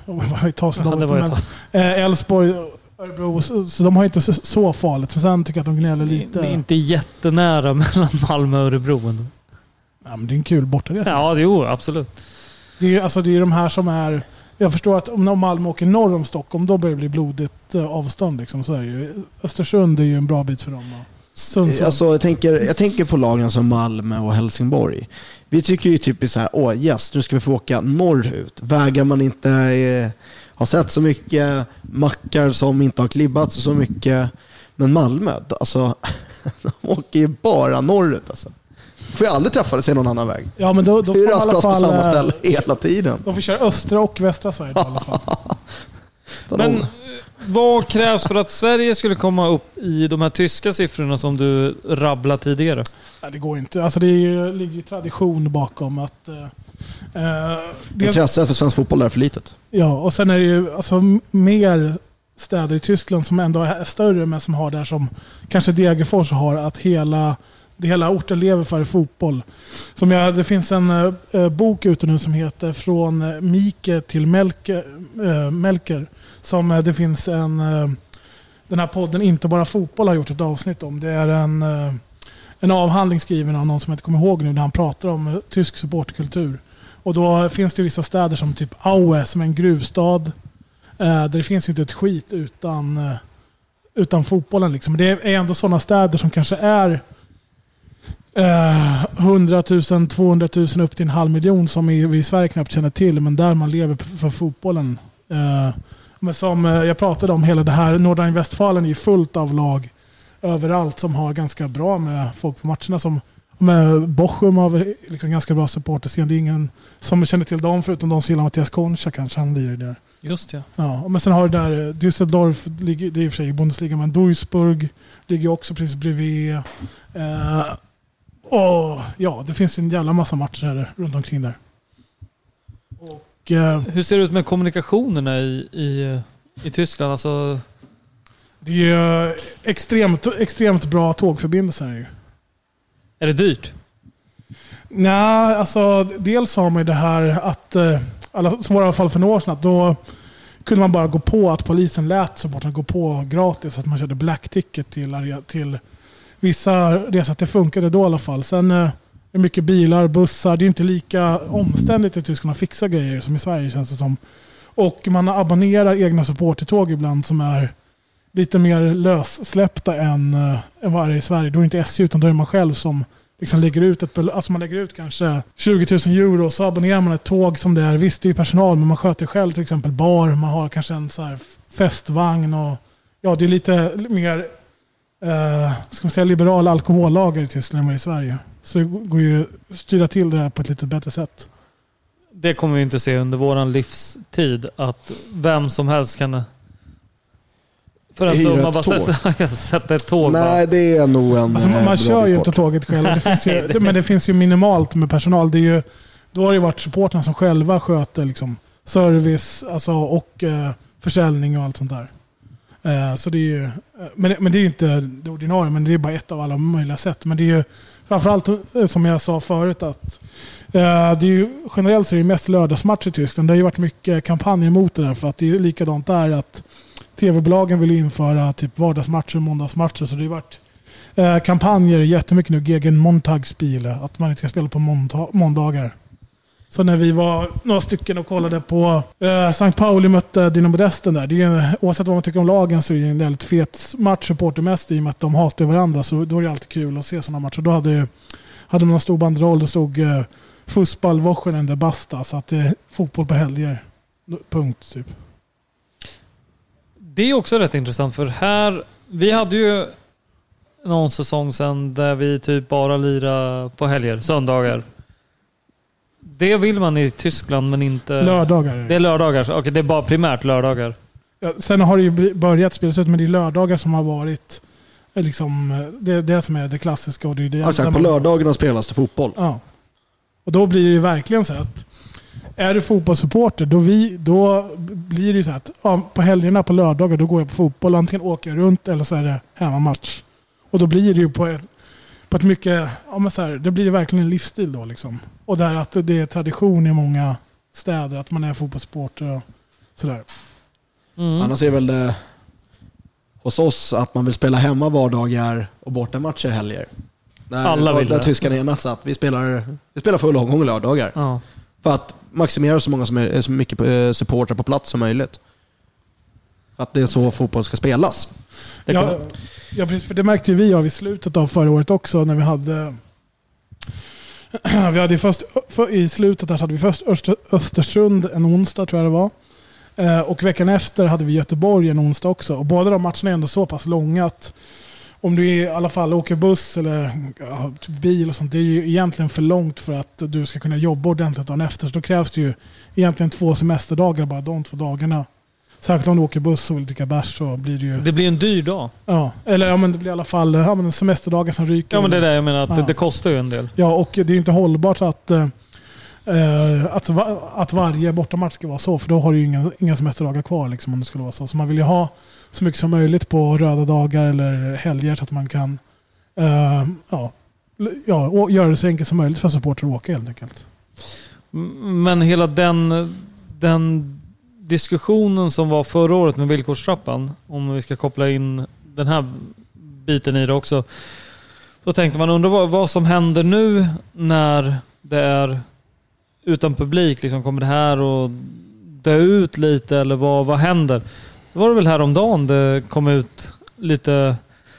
Elfsborg, Örebro, så, så de har inte så, så farligt. Men sen tycker jag att de gnäller lite... Det är inte jättenära mellan Malmö och Örebro ändå. Ja, men det är en kul bortaresa. Ja, det är absolut. Det är, alltså, det är de här som är... Jag förstår att om Malmö åker norr om Stockholm, då börjar det bli blodigt avstånd. Liksom. Så är det ju. Östersund är ju en bra bit för dem. Alltså, jag, tänker, jag tänker på lagen som Malmö och Helsingborg. Vi tycker ju typiskt så här, åh yes, nu ska vi få åka norrut. Vägar man inte eh, har sett så mycket, mackar som inte har klibbats så mycket. Men Malmö, alltså, de åker ju bara norrut alltså. Får jag aldrig träffa sig någon annan väg. Ja, men då, då får man i alla fall på samma ställe hela tiden. De får köra östra och västra Sverige i alla fall. Men vad krävs för att Sverige skulle komma upp i de här tyska siffrorna som du rabblade tidigare? Ja, det går inte. Alltså det är, ligger ju tradition bakom att... Uh, Intresset för svensk fotboll är för litet. Ja, och sen är det ju alltså, mer städer i Tyskland som ändå är större, men som har där som kanske Degerfors har, att hela... Det hela orten lever för fotboll. Som jag, det finns en uh, bok ute nu som heter Från uh, Mike till Melke, uh, Melker. Som uh, det finns en... Uh, den här podden Inte bara fotboll har gjort ett avsnitt om. Det är en, uh, en avhandling skriven av någon som jag inte kommer ihåg nu, där han pratar om uh, tysk supportkultur. Och då finns det vissa städer som typ Aue, som är en gruvstad. Uh, där det finns inte ett skit utan, uh, utan fotbollen. Liksom. Det är ändå sådana städer som kanske är... hundratusen, tvåhundratusen upp till en halv miljon som vi i Sverige knappt känner till, men där man lever för fotbollen. Uh, men som uh, jag pratade om, hela det här Nordrhein-Westfalen är ju fullt av lag överallt som har ganska bra med folk på matcherna. Som med Bochum har liksom ganska bra supporterscen. Det är ingen som känner till dem förutom de som gillar Mattias Concha, kanske han lirar där. Just ja. Ja, men sen har du där Düsseldorf, det är i och för sig i Bundesliga, men Duisburg ligger också precis bredvid. Uh, Och ja, det finns ju en jävla massa matcher här runt omkring där. Och Och, eh, Hur ser det ut med kommunikationerna i, i, i Tyskland? Alltså... Det är ju extremt, extremt bra tågförbindelser. Ju. Är det dyrt? Nej, alltså dels har man ju det här att, alla, som var i alla fall för några år sedan, att då kunde man bara gå på att polisen lät så bort att gå på gratis, att man körde black ticket till, till vissa resor. Det funkade då i alla fall. Sen är det mycket bilar, bussar. Det är inte lika omständigt i Tyskland att fixa grejer som i Sverige, känns det som. Och man abonnerar egna supportertåg ibland som är lite mer lössläppta än, än vad det är i Sverige. Då är det inte S J utan då är man själv som liksom lägger ut ett, alltså man lägger ut kanske tjugo tusen euro, så abonnerar man ett tåg som det är. Visst, det är ju personal, men man sköter själv till exempel bar. Man har kanske en så här festvagn och ja, det är lite mer eh, ska man säga, liberal alkohollager i Tyskland än i Sverige. Så det går ju att styra till det här på ett lite bättre sätt. Det kommer vi inte se under våran livstid, att vem som helst kan... För alltså, man bara sätter, sätter ett tåg. Nej, bara. det är nog en... Alltså, man kör ju inte tåget själv. Det finns ju, det, men det finns ju minimalt med personal. Det är ju, då har det varit supporterna som själva sköter liksom, service alltså, och eh, försäljning och allt sånt där. Eh, så det är ju, men, men det är ju inte det ordinarie, men det är bara ett av alla möjliga sätt. Men det är ju framförallt, som jag sa förut, att eh, det är ju, generellt så är det mest lördagsmatch i Tyskland. Det har ju varit mycket kampanjer mot det där, för att det är likadant där att T V-bolagen vill införa typ vardagsmatcher och måndagsmatcher, så det har varit eh, kampanjer jättemycket nu, gegen Montagsspiel, att man inte ska spela på måndag- måndagar. Så när vi var några stycken och kollade på eh, Sankt Pauli mötte Dynamo Dresden där, det är, oavsett vad man tycker om lagen så är det en väldigt fet match supportermässigt i och med att de hatar varandra, så då är det alltid kul att se sådana matcher. Då hade, hade man en stor banderoll, det stod eh, Fußball Wochenende Basta, så att det är fotboll på helger. Punkt typ. Det är också rätt intressant, för här, vi hade ju någon säsong sedan där vi typ bara lirade på helger, söndagar. Det vill man i Tyskland, men inte... Lördagar. Det är lördagar, okej, okay, det är bara primärt lördagar. Ja, sen har det ju börjat spelas ut, men det är lördagar som har varit liksom, det, det som är det klassiska. Och det är det alltså, på man... lördagarna spelas det fotboll. Ja. Och då blir det ju verkligen så att är du fotbollssupporter, då, vi, då blir det ju så att ja, på helgerna på lördagar då går jag på fotboll. Antingen åker jag runt eller så är det hemmamatch. Och då blir det ju på ett, på ett mycket, ja, men så här, det blir det verkligen en livsstil då liksom. Och där att det är tradition i många städer att man är fotbollssupporter och sådär. Mm. Annars är väl det hos oss att man vill spela hemma vardagar och bortamatcher helger. Där, alla vill där det. tyskarna enas att vi spelar, vi spelar full omgång lördagar. Ja. För att maximera så många som är, så mycket supportrar på plats som möjligt. För att det är så fotboll ska spelas. Ja, ja, precis, för det märkte ju vi av i slutet av förra året också när vi hade vi hade först för, i slutet där så hade vi först Östersund en onsdag tror jag det var. Eh, och veckan efter hade vi Göteborg en onsdag också. Och båda de matcherna är ändå så pass långa att om du i alla fall åker buss eller ja, bil och sånt, det är ju egentligen för långt för att du ska kunna jobba ordentligt dagen efter. Så då krävs det ju egentligen två semesterdagar bara de två dagarna. Särskilt om du åker buss och vill dricka bärs så blir det ju... Det blir en dyr dag. Ja, eller ja, men det blir i alla fall ja, men semesterdagar som ryker. Ja, men det är det jag menar, att ja. det, det kostar ju en del. Ja, och det är ju inte hållbart att, äh, att, att varje bortamatch ska vara så, för då har du ju inga, inga semesterdagar kvar liksom, om det skulle vara så. Så man vill ju ha så mycket som möjligt på röda dagar eller helger så att man kan äh, ja, ja, göra det så enkelt som möjligt för supporter att åka helt enkelt. Men hela den, den diskussionen som var förra året med villkorstrappan, om vi ska koppla in den här biten i det också, då tänkte man undra vad, vad som händer nu när det är utan publik. Liksom, kommer det här att dö ut lite eller vad, vad händer? Så var det väl häromdagen det kom ut lite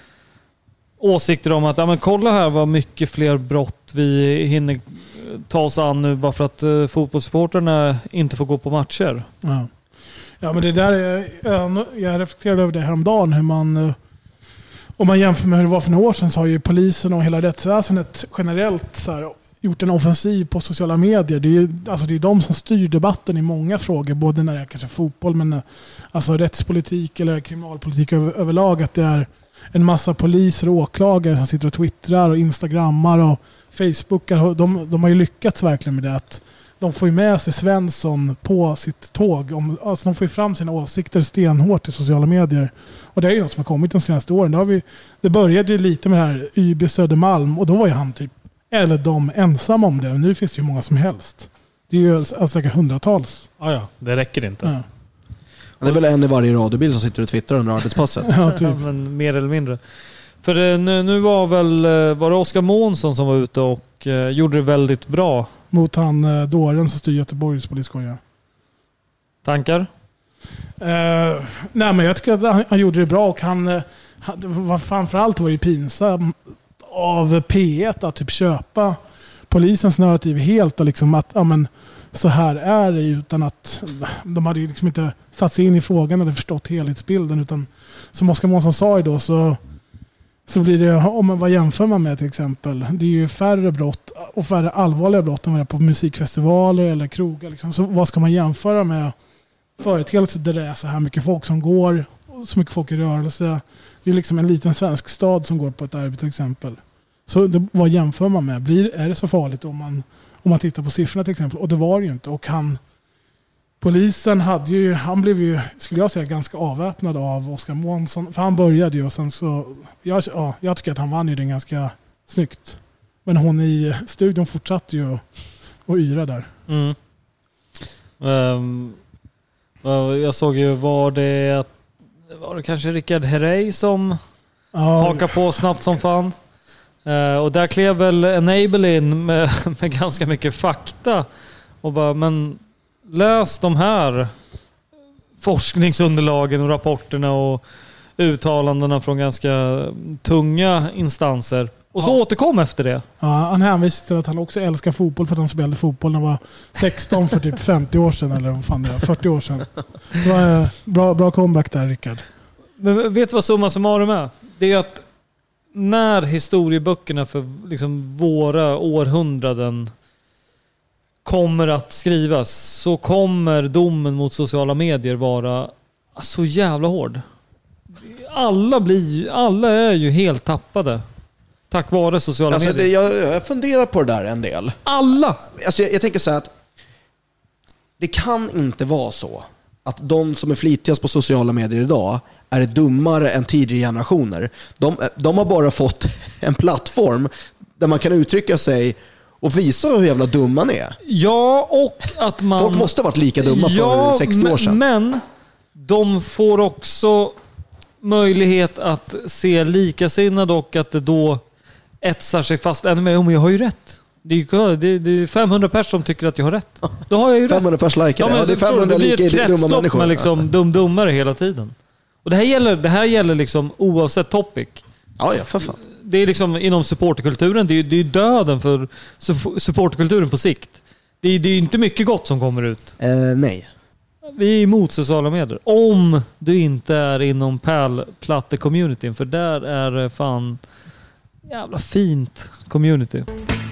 åsikter om att ja, men kolla här vad mycket fler brott vi hinner ta oss an nu bara för att uh, fotbollssupporterna inte får gå på matcher. Ja. Ja, men det där är, jag reflekterade över det häromdagen hur man, om man jämför med hur det var för några år sedan, så har ju polisen och hela rättsväsendet generellt så här, gjort en offensiv på sociala medier. Det är ju alltså det är de som styr debatten i många frågor, både när det är kanske fotboll, men alltså rättspolitik eller kriminalpolitik över, överlag, att det är en massa poliser och åklagare som sitter och twittrar och instagrammar och facebookar. De, de har ju lyckats verkligen med det, att de får ju med sig Svensson på sitt tåg. Om, alltså de får ju fram sina åsikter stenhårt i sociala medier. Och det är ju något som har kommit de senaste åren. Det, har vi, det började ju lite med det här Y B Södermalm och då var ju han typ, eller de ensamma om det. Nu finns det ju många som helst. Det är ju alltså säkert hundratals. Ja, ja, det räcker inte. Ja. Det är väl en i varje radiobil som sitter och twittrar under arbetspasset. Ja, typ. Ja, men mer eller mindre. För nu, nu var väl var det Oskar Månsson som var ute och eh, gjorde det väldigt bra. Mot han eh, dåren som styr Göteborgs poliskoja. Tankar? Eh, nej, men jag tycker att han, han gjorde det bra och han, eh, han var framförallt var det pinsamt av P ett att typ köpa polisens narrativ helt och liksom att ja, men, så här är det, utan att de hade liksom inte satt sig in i frågan eller förstått helhetsbilden, utan som Oskar Månsson sa ju då så så blir det, om man vad jämför man med till exempel, det är ju färre brott och färre allvarliga brott än vad det är på musikfestivaler eller krogar liksom. Så vad ska man jämföra med företeelser där det är så här mycket folk som går, så mycket folk i rörelse. Det är liksom en liten svensk stad som går på ett arbete till exempel. Så det, vad jämför man med? Blir, är det så farligt om man, om man tittar på siffrorna till exempel? Och det var det ju inte. Och han, polisen hade ju, han blev ju, skulle jag säga, ganska avväpnad av Oskar Månsson. För han började ju och sen så, jag, ja, jag tycker att han vann ju den ganska snyggt. Men hon i studion fortsatte ju att yra där. Mm. Um, jag såg ju, var det, var det kanske Rickard Herrey som ja, hakar på snabbt som fan. Uh, och där klev väl Enable in med, med ganska mycket fakta. Och bara, men läs de här forskningsunderlagen och rapporterna och uttalandena från ganska tunga instanser. Och så ja. återkom efter det. Ja, han hänvisade till att han också älskar fotboll för att han spelade fotboll när han var sexton för typ femtio år sedan. Eller vad fan det är, fyrtio år sedan. Det var bra, bra comeback där, Rickard. Men vet du vad summa summarum är? Det är att när historieböckerna för liksom våra århundraden kommer att skrivas så kommer domen mot sociala medier vara så jävla hård. Alla, blir, alla är ju helt tappade tack vare sociala alltså medier. Det, jag, jag funderar på det där en del. Alla! Alltså jag, jag tänker så här att det kan inte vara så att de som är flitigast på sociala medier idag är dummare än tidigare generationer. De, de har bara fått en plattform där man kan uttrycka sig och visa hur jävla dumma man är. Ja, och att man... Folk måste ha varit lika dumma ja, för sextio år sedan. Men de får också möjlighet att se likasinnade och att det då etsar sig fast ännu mer. Men jag har ju rätt. Det är, det, det är femhundra personer som tycker att jag har rätt. Då har jag ju rätt. femhundra personer likar det. Ja, ja, det är femhundra lika dumma människor. Med liksom dum-dummare hela tiden. Och det här gäller, det här gäller liksom oavsett topic. Ja, ja, för fan. Det är liksom inom supporterkulturen. Det är, det är döden för supporterkulturen på sikt. Det är, det är inte mycket gott som kommer ut. Eh, nej. Vi är emot sociala medier. Om du inte är inom pärlplatte-communityn. För där är det fan jävla fint community.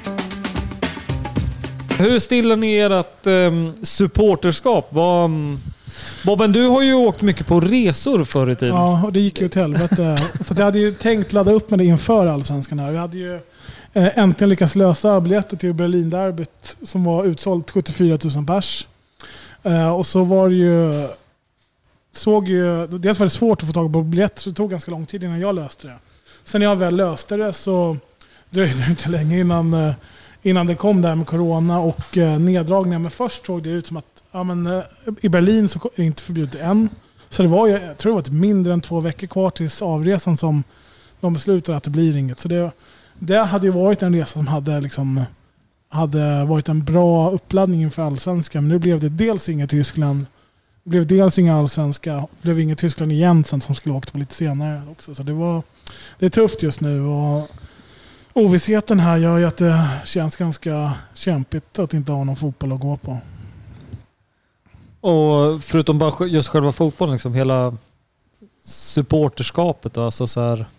Hur stillar ni ert um, supporterskap? Vad, Bobben, du har ju åkt mycket på resor förr i tiden. Ja, och det gick ju åt helvete. För jag hade ju tänkt ladda upp med det inför Allsvenskan här. Vi hade ju eh, äntligen lyckats lösa biljetter till Berlin-derbyt som var utsålt sjuttiofyra tusen pers. Eh, och så var det ju... Såg ju... Dels var det svårt att få tag på biljetter så det tog ganska lång tid innan jag löste det. Sen när jag väl löste det så dröjde det inte länge innan... Eh, Innan det kom där med corona och eh, neddragningar. Men först såg det ut som att ja, men, eh, i Berlin så är det inte förbjudet än. Så det var ju, jag tror det var typ mindre än två veckor kvar tills avresan som de beslutade att det blir inget. Så det, det hade ju varit en resa som hade, liksom, hade varit en bra uppladdning inför Allsvenskan. Men nu blev det dels inget Tyskland. Det blev dels inga Allsvenska. Det blev inget Tyskland igen sen som skulle åka på lite senare också. Så det, var, det är tufft just nu. Och ovissheten här gör ju att det känns ganska kämpigt att inte ha någon fotboll att gå på. Och förutom bara just själva fotbollen, liksom hela supporterskapet då, alltså så här,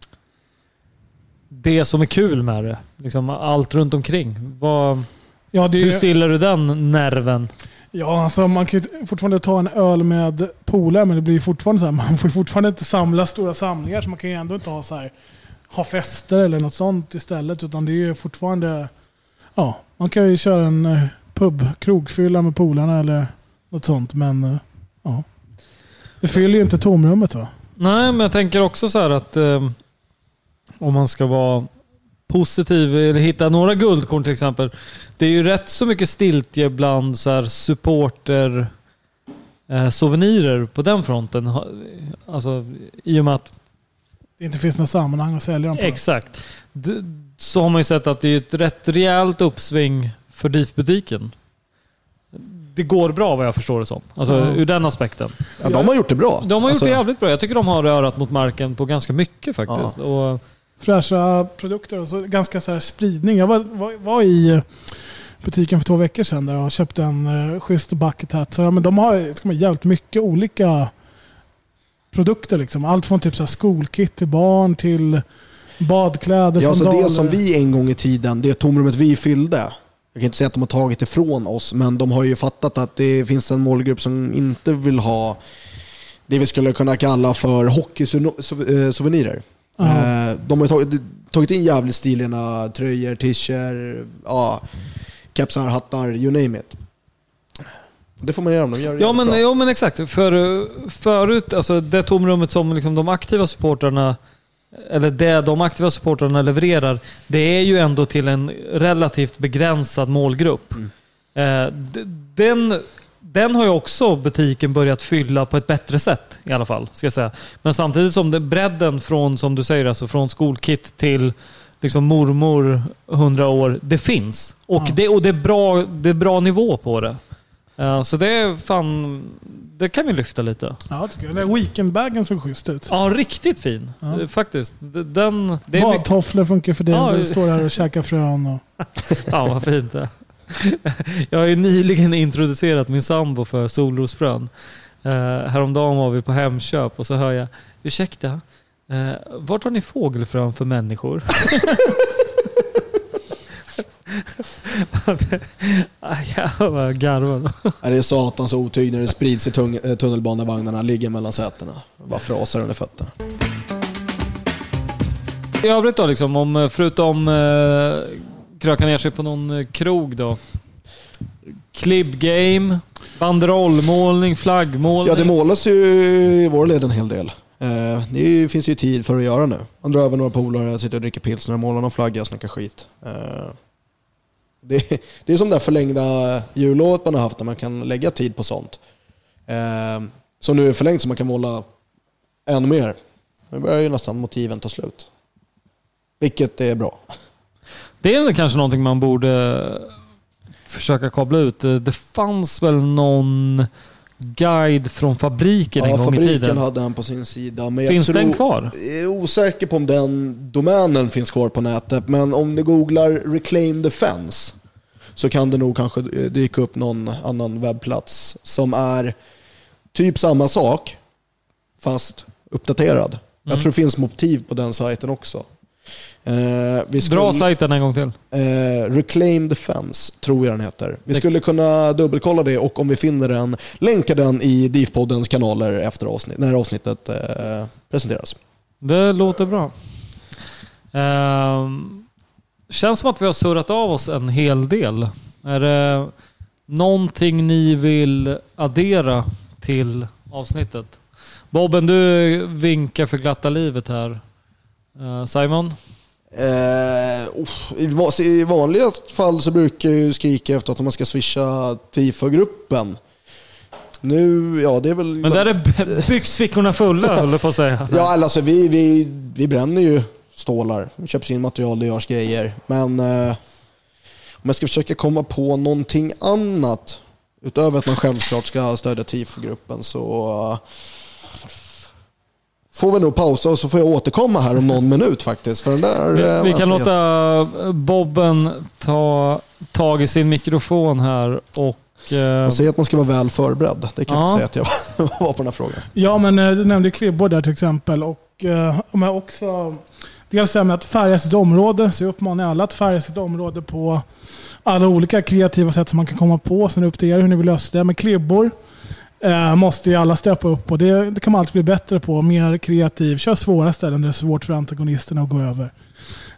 det som är kul med det, liksom allt runt omkring. Vad, ja, det, hur stillar du den nerven? Ja, alltså man kan ju fortfarande ta en öl med polare, men det blir fortfarande så här, man får fortfarande inte samla stora samlingar, så man kan ju ändå inte ha så här ha fester eller något sånt istället, utan det är ju fortfarande, ja, man kan ju köra en pub, krogfylla med polarna eller något sånt. Men uh, ja, det fyller ju inte tomrummet, va? Nej, men jag tänker också så här att eh, om man ska vara positiv eller hitta några guldkorn till exempel. Det är ju rätt så mycket stiltje bland så här supporter eh, souvenirer på den fronten. Alltså i och med att det inte finns något sammanhang att sälja dem på. Exakt. Så har man ju sett att det är ett rätt rejält uppsving för D I F-butiken. Det går bra vad jag förstår det som. Alltså mm. ur den aspekten. Ja, de har gjort det bra. De har alltså... gjort det jävligt bra. Jag tycker de har rörat mot marken på ganska mycket faktiskt. Ja. Och fräscha produkter och så ganska så här spridning. Jag var, var, var i butiken för två veckor sedan där och köpte en uh, schysst bucket hat. Så ja, men de har, ska man, jävligt mycket olika produkter liksom. Allt från typ så här skolkit till barn till badkläder, ja, sandaler. Så det som vi en gång i tiden, det tomrummet vi fyllde. Jag kan inte säga att de har tagit ifrån oss, men de har ju fattat att det finns en målgrupp som inte vill ha det vi skulle kunna kalla för hockeysouvenirer. Uh-huh. De har tagit, tagit in jävligt stiliga tröjor, t-shirts, ja, kepsar, hattar, you name it. Det får man göra om de gör det. Ja, men, ja, men exakt. För, förut, alltså det tomrummet som liksom de aktiva supportrarna eller det de aktiva supportrarna levererar, det är ju ändå till en relativt begränsad målgrupp. Mm. Eh, den, den har ju också butiken börjat fylla på ett bättre sätt i alla fall, ska jag säga. Men samtidigt som det bredden från, som du säger, alltså från skolkit till liksom mormor hundra år, det finns. Och, ja. det, och det, är bra, det är bra nivå på det. Uh, så det är fan, det kan vi lyfta lite. Ja, tycker jag. Den weekendbagen såg schysst ut. Ja, riktigt fin. Ja. Faktiskt. Den, det är badtofflor funkar för dig. Ja, du står här och käkar frön. Och... ja, vad fint det. Jag har ju nyligen introducerat min sambo för solrosfrön. Uh, häromdagen var vi på Hemköp och så hör jag, ursäkta, uh, vart har ni fågelfrön för människor? Jag var garvad. Det är satans otyg när det sprids i tung- tunnelbanevagnarna, ligger mellan sätena. Bara frasar under fötterna. I övrigt då, liksom, om, förutom eh, kröka ner sig på någon krog då. Klibbgame, banderollmålning, flaggmålning. Ja, det målas ju i vår led en hel del. Eh, det finns ju tid för att göra nu. Man drar över några polare, sitter och dricker pilsner, målar någon flagga och snackar skit. Eh, Det, det är som det där förlängda jullovet man har haft, där man kan lägga tid på sånt. Eh, som nu är förlängt så man kan måla ännu mer. Nu börjar ju nästan motiven ta slut. Vilket är bra. Det är kanske någonting man borde försöka kabla ut. Det fanns väl någon guide från fabriken ja, en gång i tiden. Ja, fabriken hade den på sin sida. Men finns jag tror, den kvar? Jag är osäker på om den domänen finns kvar på nätet. Men om du googlar Reclaim the Fence så kan det nog kanske dyka upp någon annan webbplats som är typ samma sak fast uppdaterad. Mm. Jag tror det finns motiv på den sajten också. Eh, vi skulle, Dra sajten en gång till. Eh, Reclaim the Fence tror jag den heter. Vi skulle kunna dubbelkolla det och om vi finner den, länka den i D I F-poddens kanaler efter avsnitt, när avsnittet eh, presenteras. Det låter bra. Eh, känns som att vi har surrat av oss en hel del. Är det någonting ni vill addera till avsnittet? Bobben, du vinkar för glatta livet här. Uh, Simon? Uh, I vanliga fall så brukar jag ju skrika efter att man ska swisha FIFA-gruppen. Nu, ja det är väl... Men där är byxfickorna fulla, håller på att säga. Ja, alltså vi, vi, vi bränner ju stålar. Vi köper sin material, det görs grejer. Men uh, om jag ska försöka komma på någonting annat utöver att man självklart ska stödja tifo-gruppen så... Uh, får vi nog pausa och så får jag återkomma här om någon minut faktiskt. För den där, vi vi kan låta Bobben ta tag i sin mikrofon här och... Jag säger att man ska vara väl förberedd. Det kan ja. jag säga att jag var på den här frågan. Ja, men du nämnde klibbor där till exempel. Och uh, om jag också... Dels med att färga sitt område, så jag uppmanar alla att färga sitt område på alla olika kreativa sätt som man kan komma på. Sen upp till er hur ni vill lösa det. Men klibbor eh, måste ju alla steppa upp och det, det kan man alltid bli bättre på. Mer kreativ. Kör svåra ställen där det är svårt för antagonisterna att gå över.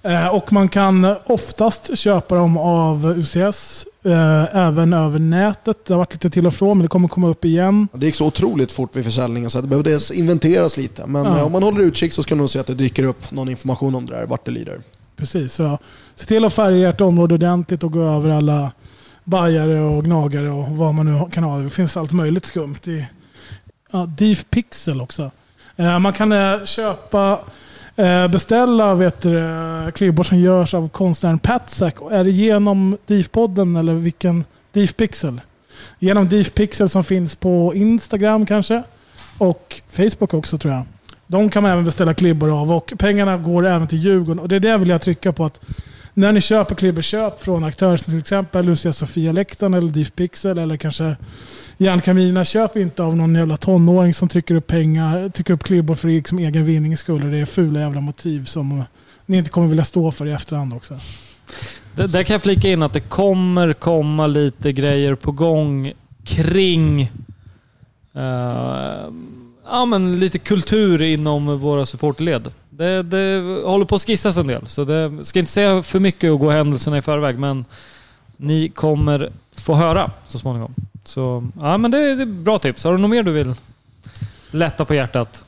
Eh, och man kan oftast köpa dem av U C S, eh, även över nätet. Det har varit lite till och från, men det kommer komma upp igen. Det gick så otroligt fort vid försäljningen så att det behövde inventeras lite. Men ja. om man håller utkik så ska man nog se att det dyker upp någon information om det där, vart det lider. Precis, så se till att färga ert område ordentligt och gå över alla bajare och gnagare och vad man nu kan ha. Det finns allt möjligt skumt i ja, Deep Pixel också. Eh, man kan eh, köpa eh, beställa vet du, klibbor som görs av konstnären Patsack. Är det genom Deep-podden eller vilken Deep Pixel? Genom Deep Pixel som finns på Instagram kanske och Facebook också tror jag. De kan man även beställa klibbor av och pengarna går även till Djurgården. Och det är det jag vill jag trycka på, att när ni köper klibbor, köp från aktörer som till exempel Lucia Sofia Lektan eller Deep Pixel eller kanske Järnkamina. Köp inte av någon jävla tonåring som trycker upp pengar, trycker upp klibbor för liksom egen vinning skulle. Det är fula jävla motiv som ni inte kommer vilja stå för i efterhand också. Det, där kan jag flika in att det kommer komma lite grejer på gång kring uh, ja, men lite kultur inom våra supportled. Det, det håller på att skissas en del. Så det ska inte säga för mycket och gå händelserna i förväg. Men ni kommer få höra så småningom. Så ja, men det är, det är bra tips. Har du något mer du vill lätta på hjärtat?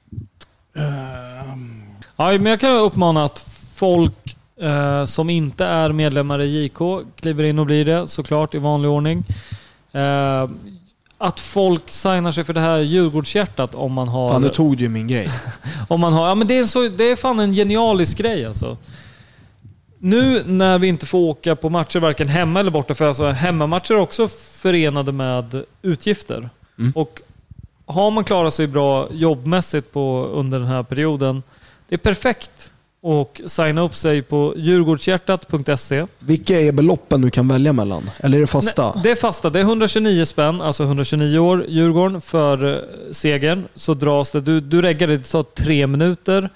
Um. Ja, men jag kan uppmana att folk eh, som inte är medlemmar i J K kliver in och blir det, såklart i vanlig ordning. Eh, Att folk signar sig för det här Djurgårdshjärtat om man har... Fan, du tog ju min grej. om man har... Ja, men det är, så, det är fan en genialisk grej alltså. Nu när vi inte får åka på matcher varken hemma eller borta, för alltså hemmamatcher är också förenade med utgifter. Mm. Och har man klarat sig bra jobbmässigt på, under den här perioden, det är perfekt och signa upp sig på djurgårdshjärtat punkt se. Vilka är beloppen du kan välja mellan? Eller är det fasta? Nej, det är fasta. Det är hundratjugonio spänn, alltså hundratjugonio år Djurgården för segern. Så dras det, du, du reggar det, det tar tre minuter.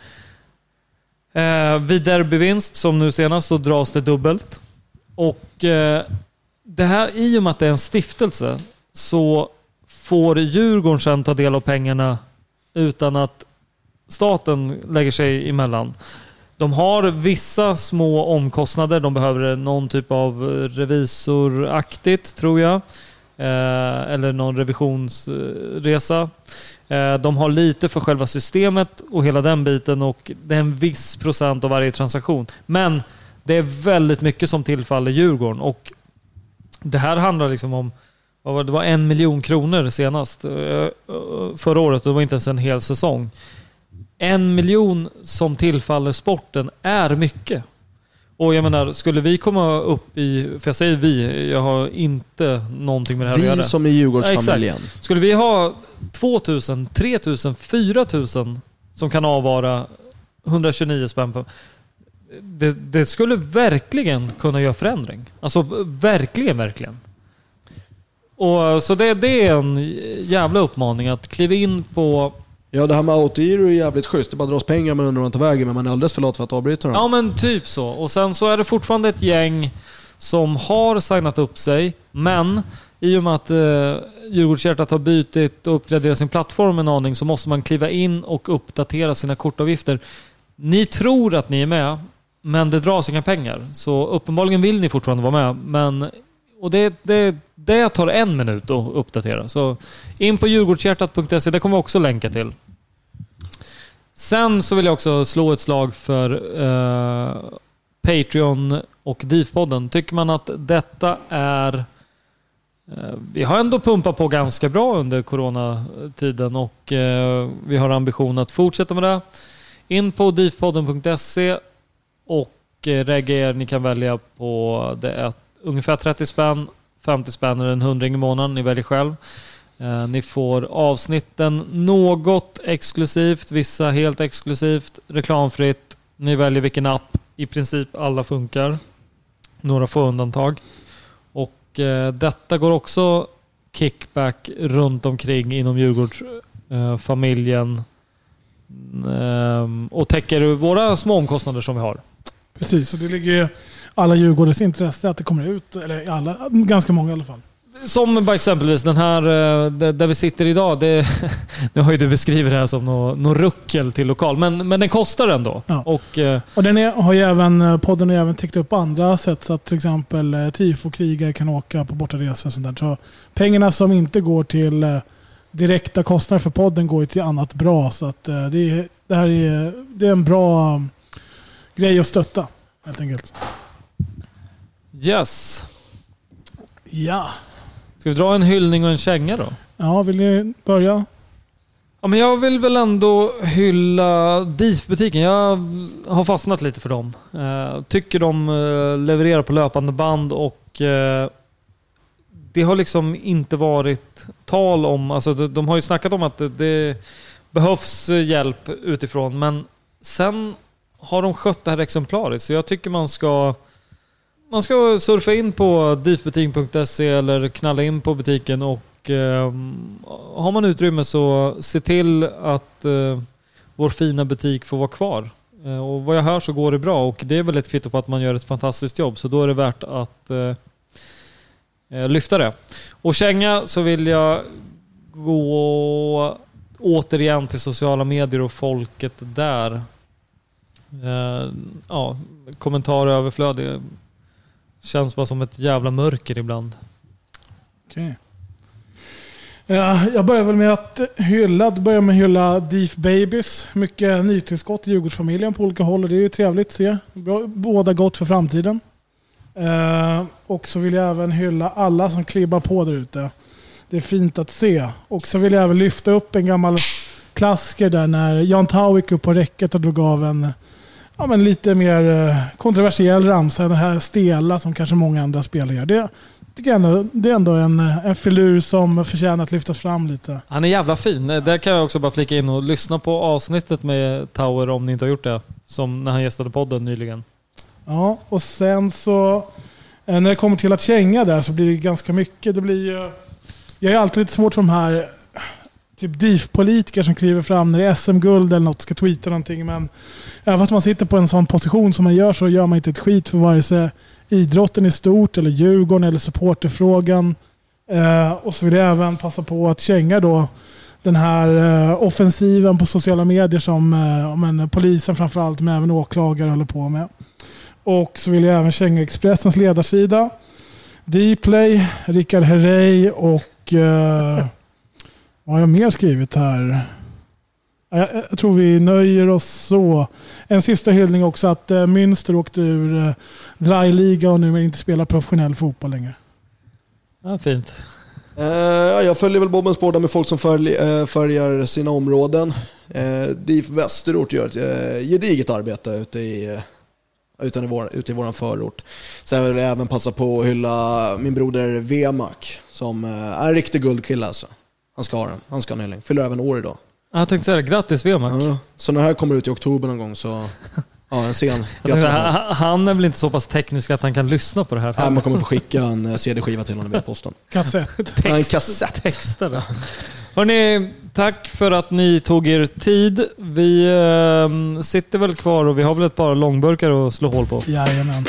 Eh, vid derbyvinst, som nu senast, så dras det dubbelt. Och eh, det här, i och med att det är en stiftelse, så får Djurgården sedan ta del av pengarna utan att staten lägger sig emellan. De har vissa små omkostnader. De behöver någon typ av revisoraktigt, tror jag. Eh, eller någon revisionsresa. Eh, de har lite för själva systemet och hela den biten. Och det är en viss procent av varje transaktion. Men det är väldigt mycket som tillfaller Djurgården. Och det här handlar liksom om... Det var en miljon kronor senast. Förra året. Det var inte ens en hel säsong. En miljon som tillfaller sporten är mycket. Och jag menar, skulle vi komma upp i... För jag säger vi, jag har inte någonting med det här vi att göra. Vi som är Djurgårdsfamiljen. Ja, skulle vi ha tvåtusen, tretusen, fyratusen som kan avvara hundratjugonio spänn på... Det, det skulle verkligen kunna göra förändring. Alltså verkligen, verkligen. Och så det, det är en jävla uppmaning att kliva in på... Ja, det här med autogiro är jävligt schysst. Det bara dras pengar men undrar inte vägen, men man är alldeles för lat för att avbryta dem. Ja, men typ så. Och sen så är det fortfarande ett gäng som har signat upp sig, men i och med att eh, Djurgårdshjärtat har bytt och uppgraderat sin plattform en aning, så måste man kliva in och uppdatera sina kortavgifter. Ni tror att ni är med, men det dras inga pengar. Så uppenbarligen vill ni fortfarande vara med, men... Och det, det, det tar en minut att uppdatera. Så in på djurgårdshjärtat punkt se, det kommer vi också länka till. Sen så vill jag också slå ett slag för eh, Patreon och D I F-podden. Tycker man att detta är... Eh, vi har ändå pumpat på ganska bra under coronatiden och eh, vi har ambition att fortsätta med det. In på d i f podden punkt se och eh, regga er. Ni kan välja på det ett ungefär trettio spänn, femtio spänn eller en hundring i månaden. Ni väljer själv. Eh, ni får avsnitten något exklusivt, vissa helt exklusivt, reklamfritt. Ni väljer vilken app. I princip alla funkar. Några få undantag. Och eh, detta går också kickback runt omkring inom Djurgårdsfamiljen. Eh, och täcker våra små omkostnader som vi har. Precis, och det ligger ju alla Djurgårdens intresse att det kommer ut, eller alla, ganska många i alla fall. som bara exempelvis den här där vi sitter idag. Det, nu har ju du beskrivit det här som något, något ruckel till lokal. Men, men den kostar ändå. Ja. Och, och den är, har ju även, podden har även täckt upp andra sätt. Så att till exempel tifo-krigare kan åka på bortaresor och sånt där. Så pengarna som inte går till direkta kostnader för podden går ju till annat bra. Så att det, är, det här är, det är en bra grej att stötta, helt enkelt. Yes. Ja. Ska vi dra en hyllning och en känga då? Ja, vill ni börja? Ja, men jag vill väl ändå hylla D I F-butiken. Jag har fastnat lite för dem. Uh, tycker de uh, levererar på löpande band och uh, det har liksom inte varit tal om... Alltså de, de har ju snackat om att det, det behövs hjälp utifrån, men sen har de skött det här exemplariskt. Så jag tycker man ska... Man ska surfa in på difbutik punkt se eller knalla in på butiken och eh, har man utrymme så se till att eh, vår fina butik får vara kvar. Eh, och vad jag hör så går det bra och det är väl ett kvitto på att man gör ett fantastiskt jobb, så då är det värt att eh, lyfta det. Och känga så vill jag gå återigen till sociala medier och folket där. Eh, ja, kommentarer överflöd. Det känns bara som ett jävla mörker ibland. Okej. Ja, jag börjar väl med att hylla. Du börjar med att hylla D I F Babies. Mycket nytillskott i Djurgårdsfamiljen på olika håll. Det är ju trevligt att se. Båda gott för framtiden. Eh, och så vill jag även hylla alla som klibbar på där ute. Det är fint att se. Och så vill jag även lyfta upp en gammal klassiker där när Jan Tau gick upp på räcket och drog av en ja, men lite mer kontroversiell ramsa. Den här stela som kanske många andra spelare gör. Det tycker jag ändå, det är ändå en, en filur som förtjänar att lyftas fram lite. Han är jävla fin. Där kan jag också bara flika in och lyssna på avsnittet med Tauer om ni inte har gjort det. Som när han gästade podden nyligen. Ja, och sen så när det kommer till att känga där så blir det ganska mycket. Det blir ju, jag är alltid lite svårt för de här typ D I F-politiker som kliver fram när det är S M-guld eller något, ska tweeta någonting. Men även att man sitter på en sån position som man gör så gör man inte ett skit för vare sig idrotten i stort eller Djurgården eller supporterfrågan. Eh, och så vill jag även passa på att känga då den här eh, offensiven på sociala medier som eh, men, polisen framförallt men även åklagare håller på med. Och så vill jag även känga Expressens ledarsida, Dplay, Rickard Herrey och eh, vad har jag mer skrivit här? Jag, jag tror vi nöjer oss så. En sista hyllning också att eh, Münster åkte ur eh, Dry-liga och nu inte spelar professionell fotboll längre. Ja, fint. Uh, jag följer väl Bobbens båda med folk som följ, uh, följer sina områden. Uh, D I F Västerort gör ett uh, gediget arbete ute i, uh, ute i, vår, ute i våran förort. Sen vill jag även passa på att hylla min broder V-Mac som uh, är en riktig guldkille alltså. Han ska ha den. Han ska ha en hyllning. Fyller även år idag. Jag tänkte säga grattis V-Mac. Ja, så när det här kommer ut i oktober någon gång så ja, en sen. Tänkte, han är väl inte så pass teknisk att han kan lyssna på det här. Nej, man kommer få skicka en C D-skiva till honom via posten. Kassett. Text, en kassett. Texter. Hörrni, tack för att ni tog er tid. Vi äh, sitter väl kvar och vi har väl ett par långburkar att slå hål på. Jajamän.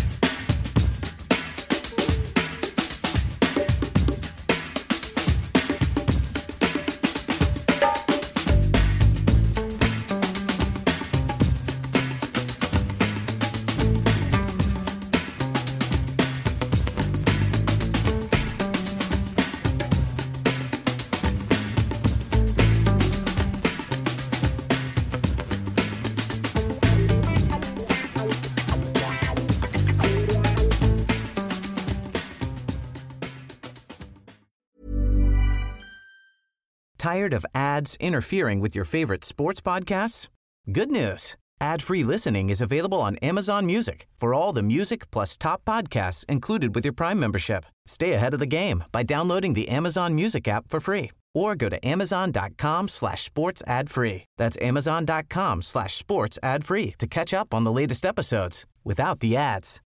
Tired of ads interfering with your favorite sports podcasts? Good news. Ad-free listening is available on Amazon Music for all the music plus top podcasts included with your Prime membership. Stay ahead of the game by downloading the Amazon Music app for free or go to amazon.com slash sports ad free. That's amazon.com slash sports ad free to catch up on the latest episodes without the ads.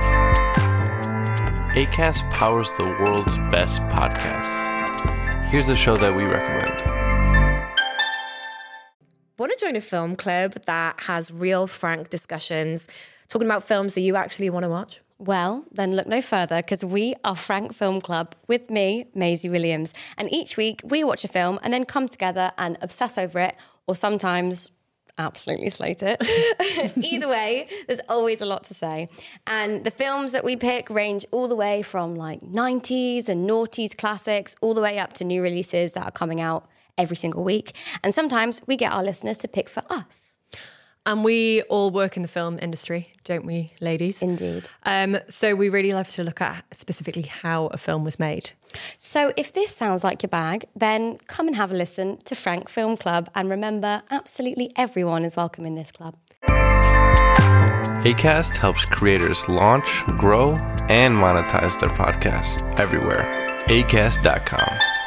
Acast powers the world's best podcasts. Here's a show that we recommend. Want to join a film club that has real, frank discussions, talking about films that you actually want to watch? Well, then look no further because we are Frank Film Club with me, Maisie Williams. And each week we watch a film and then come together and obsess over it, or sometimes absolutely slate it. Either way, there's always a lot to say. And the films that we pick range all the way from like nineties and noughties classics all the way up to new releases that are coming out every single week. And sometimes we get our listeners to pick for us. And we all work in the film industry, don't we, ladies? Indeed. Um, so we really love to look at specifically how a film was made. So if this sounds like your bag, then come and have a listen to Frank Film Club. And remember, absolutely everyone is welcome in this club. Acast helps creators launch, grow, and monetize their podcasts everywhere. acast dot com.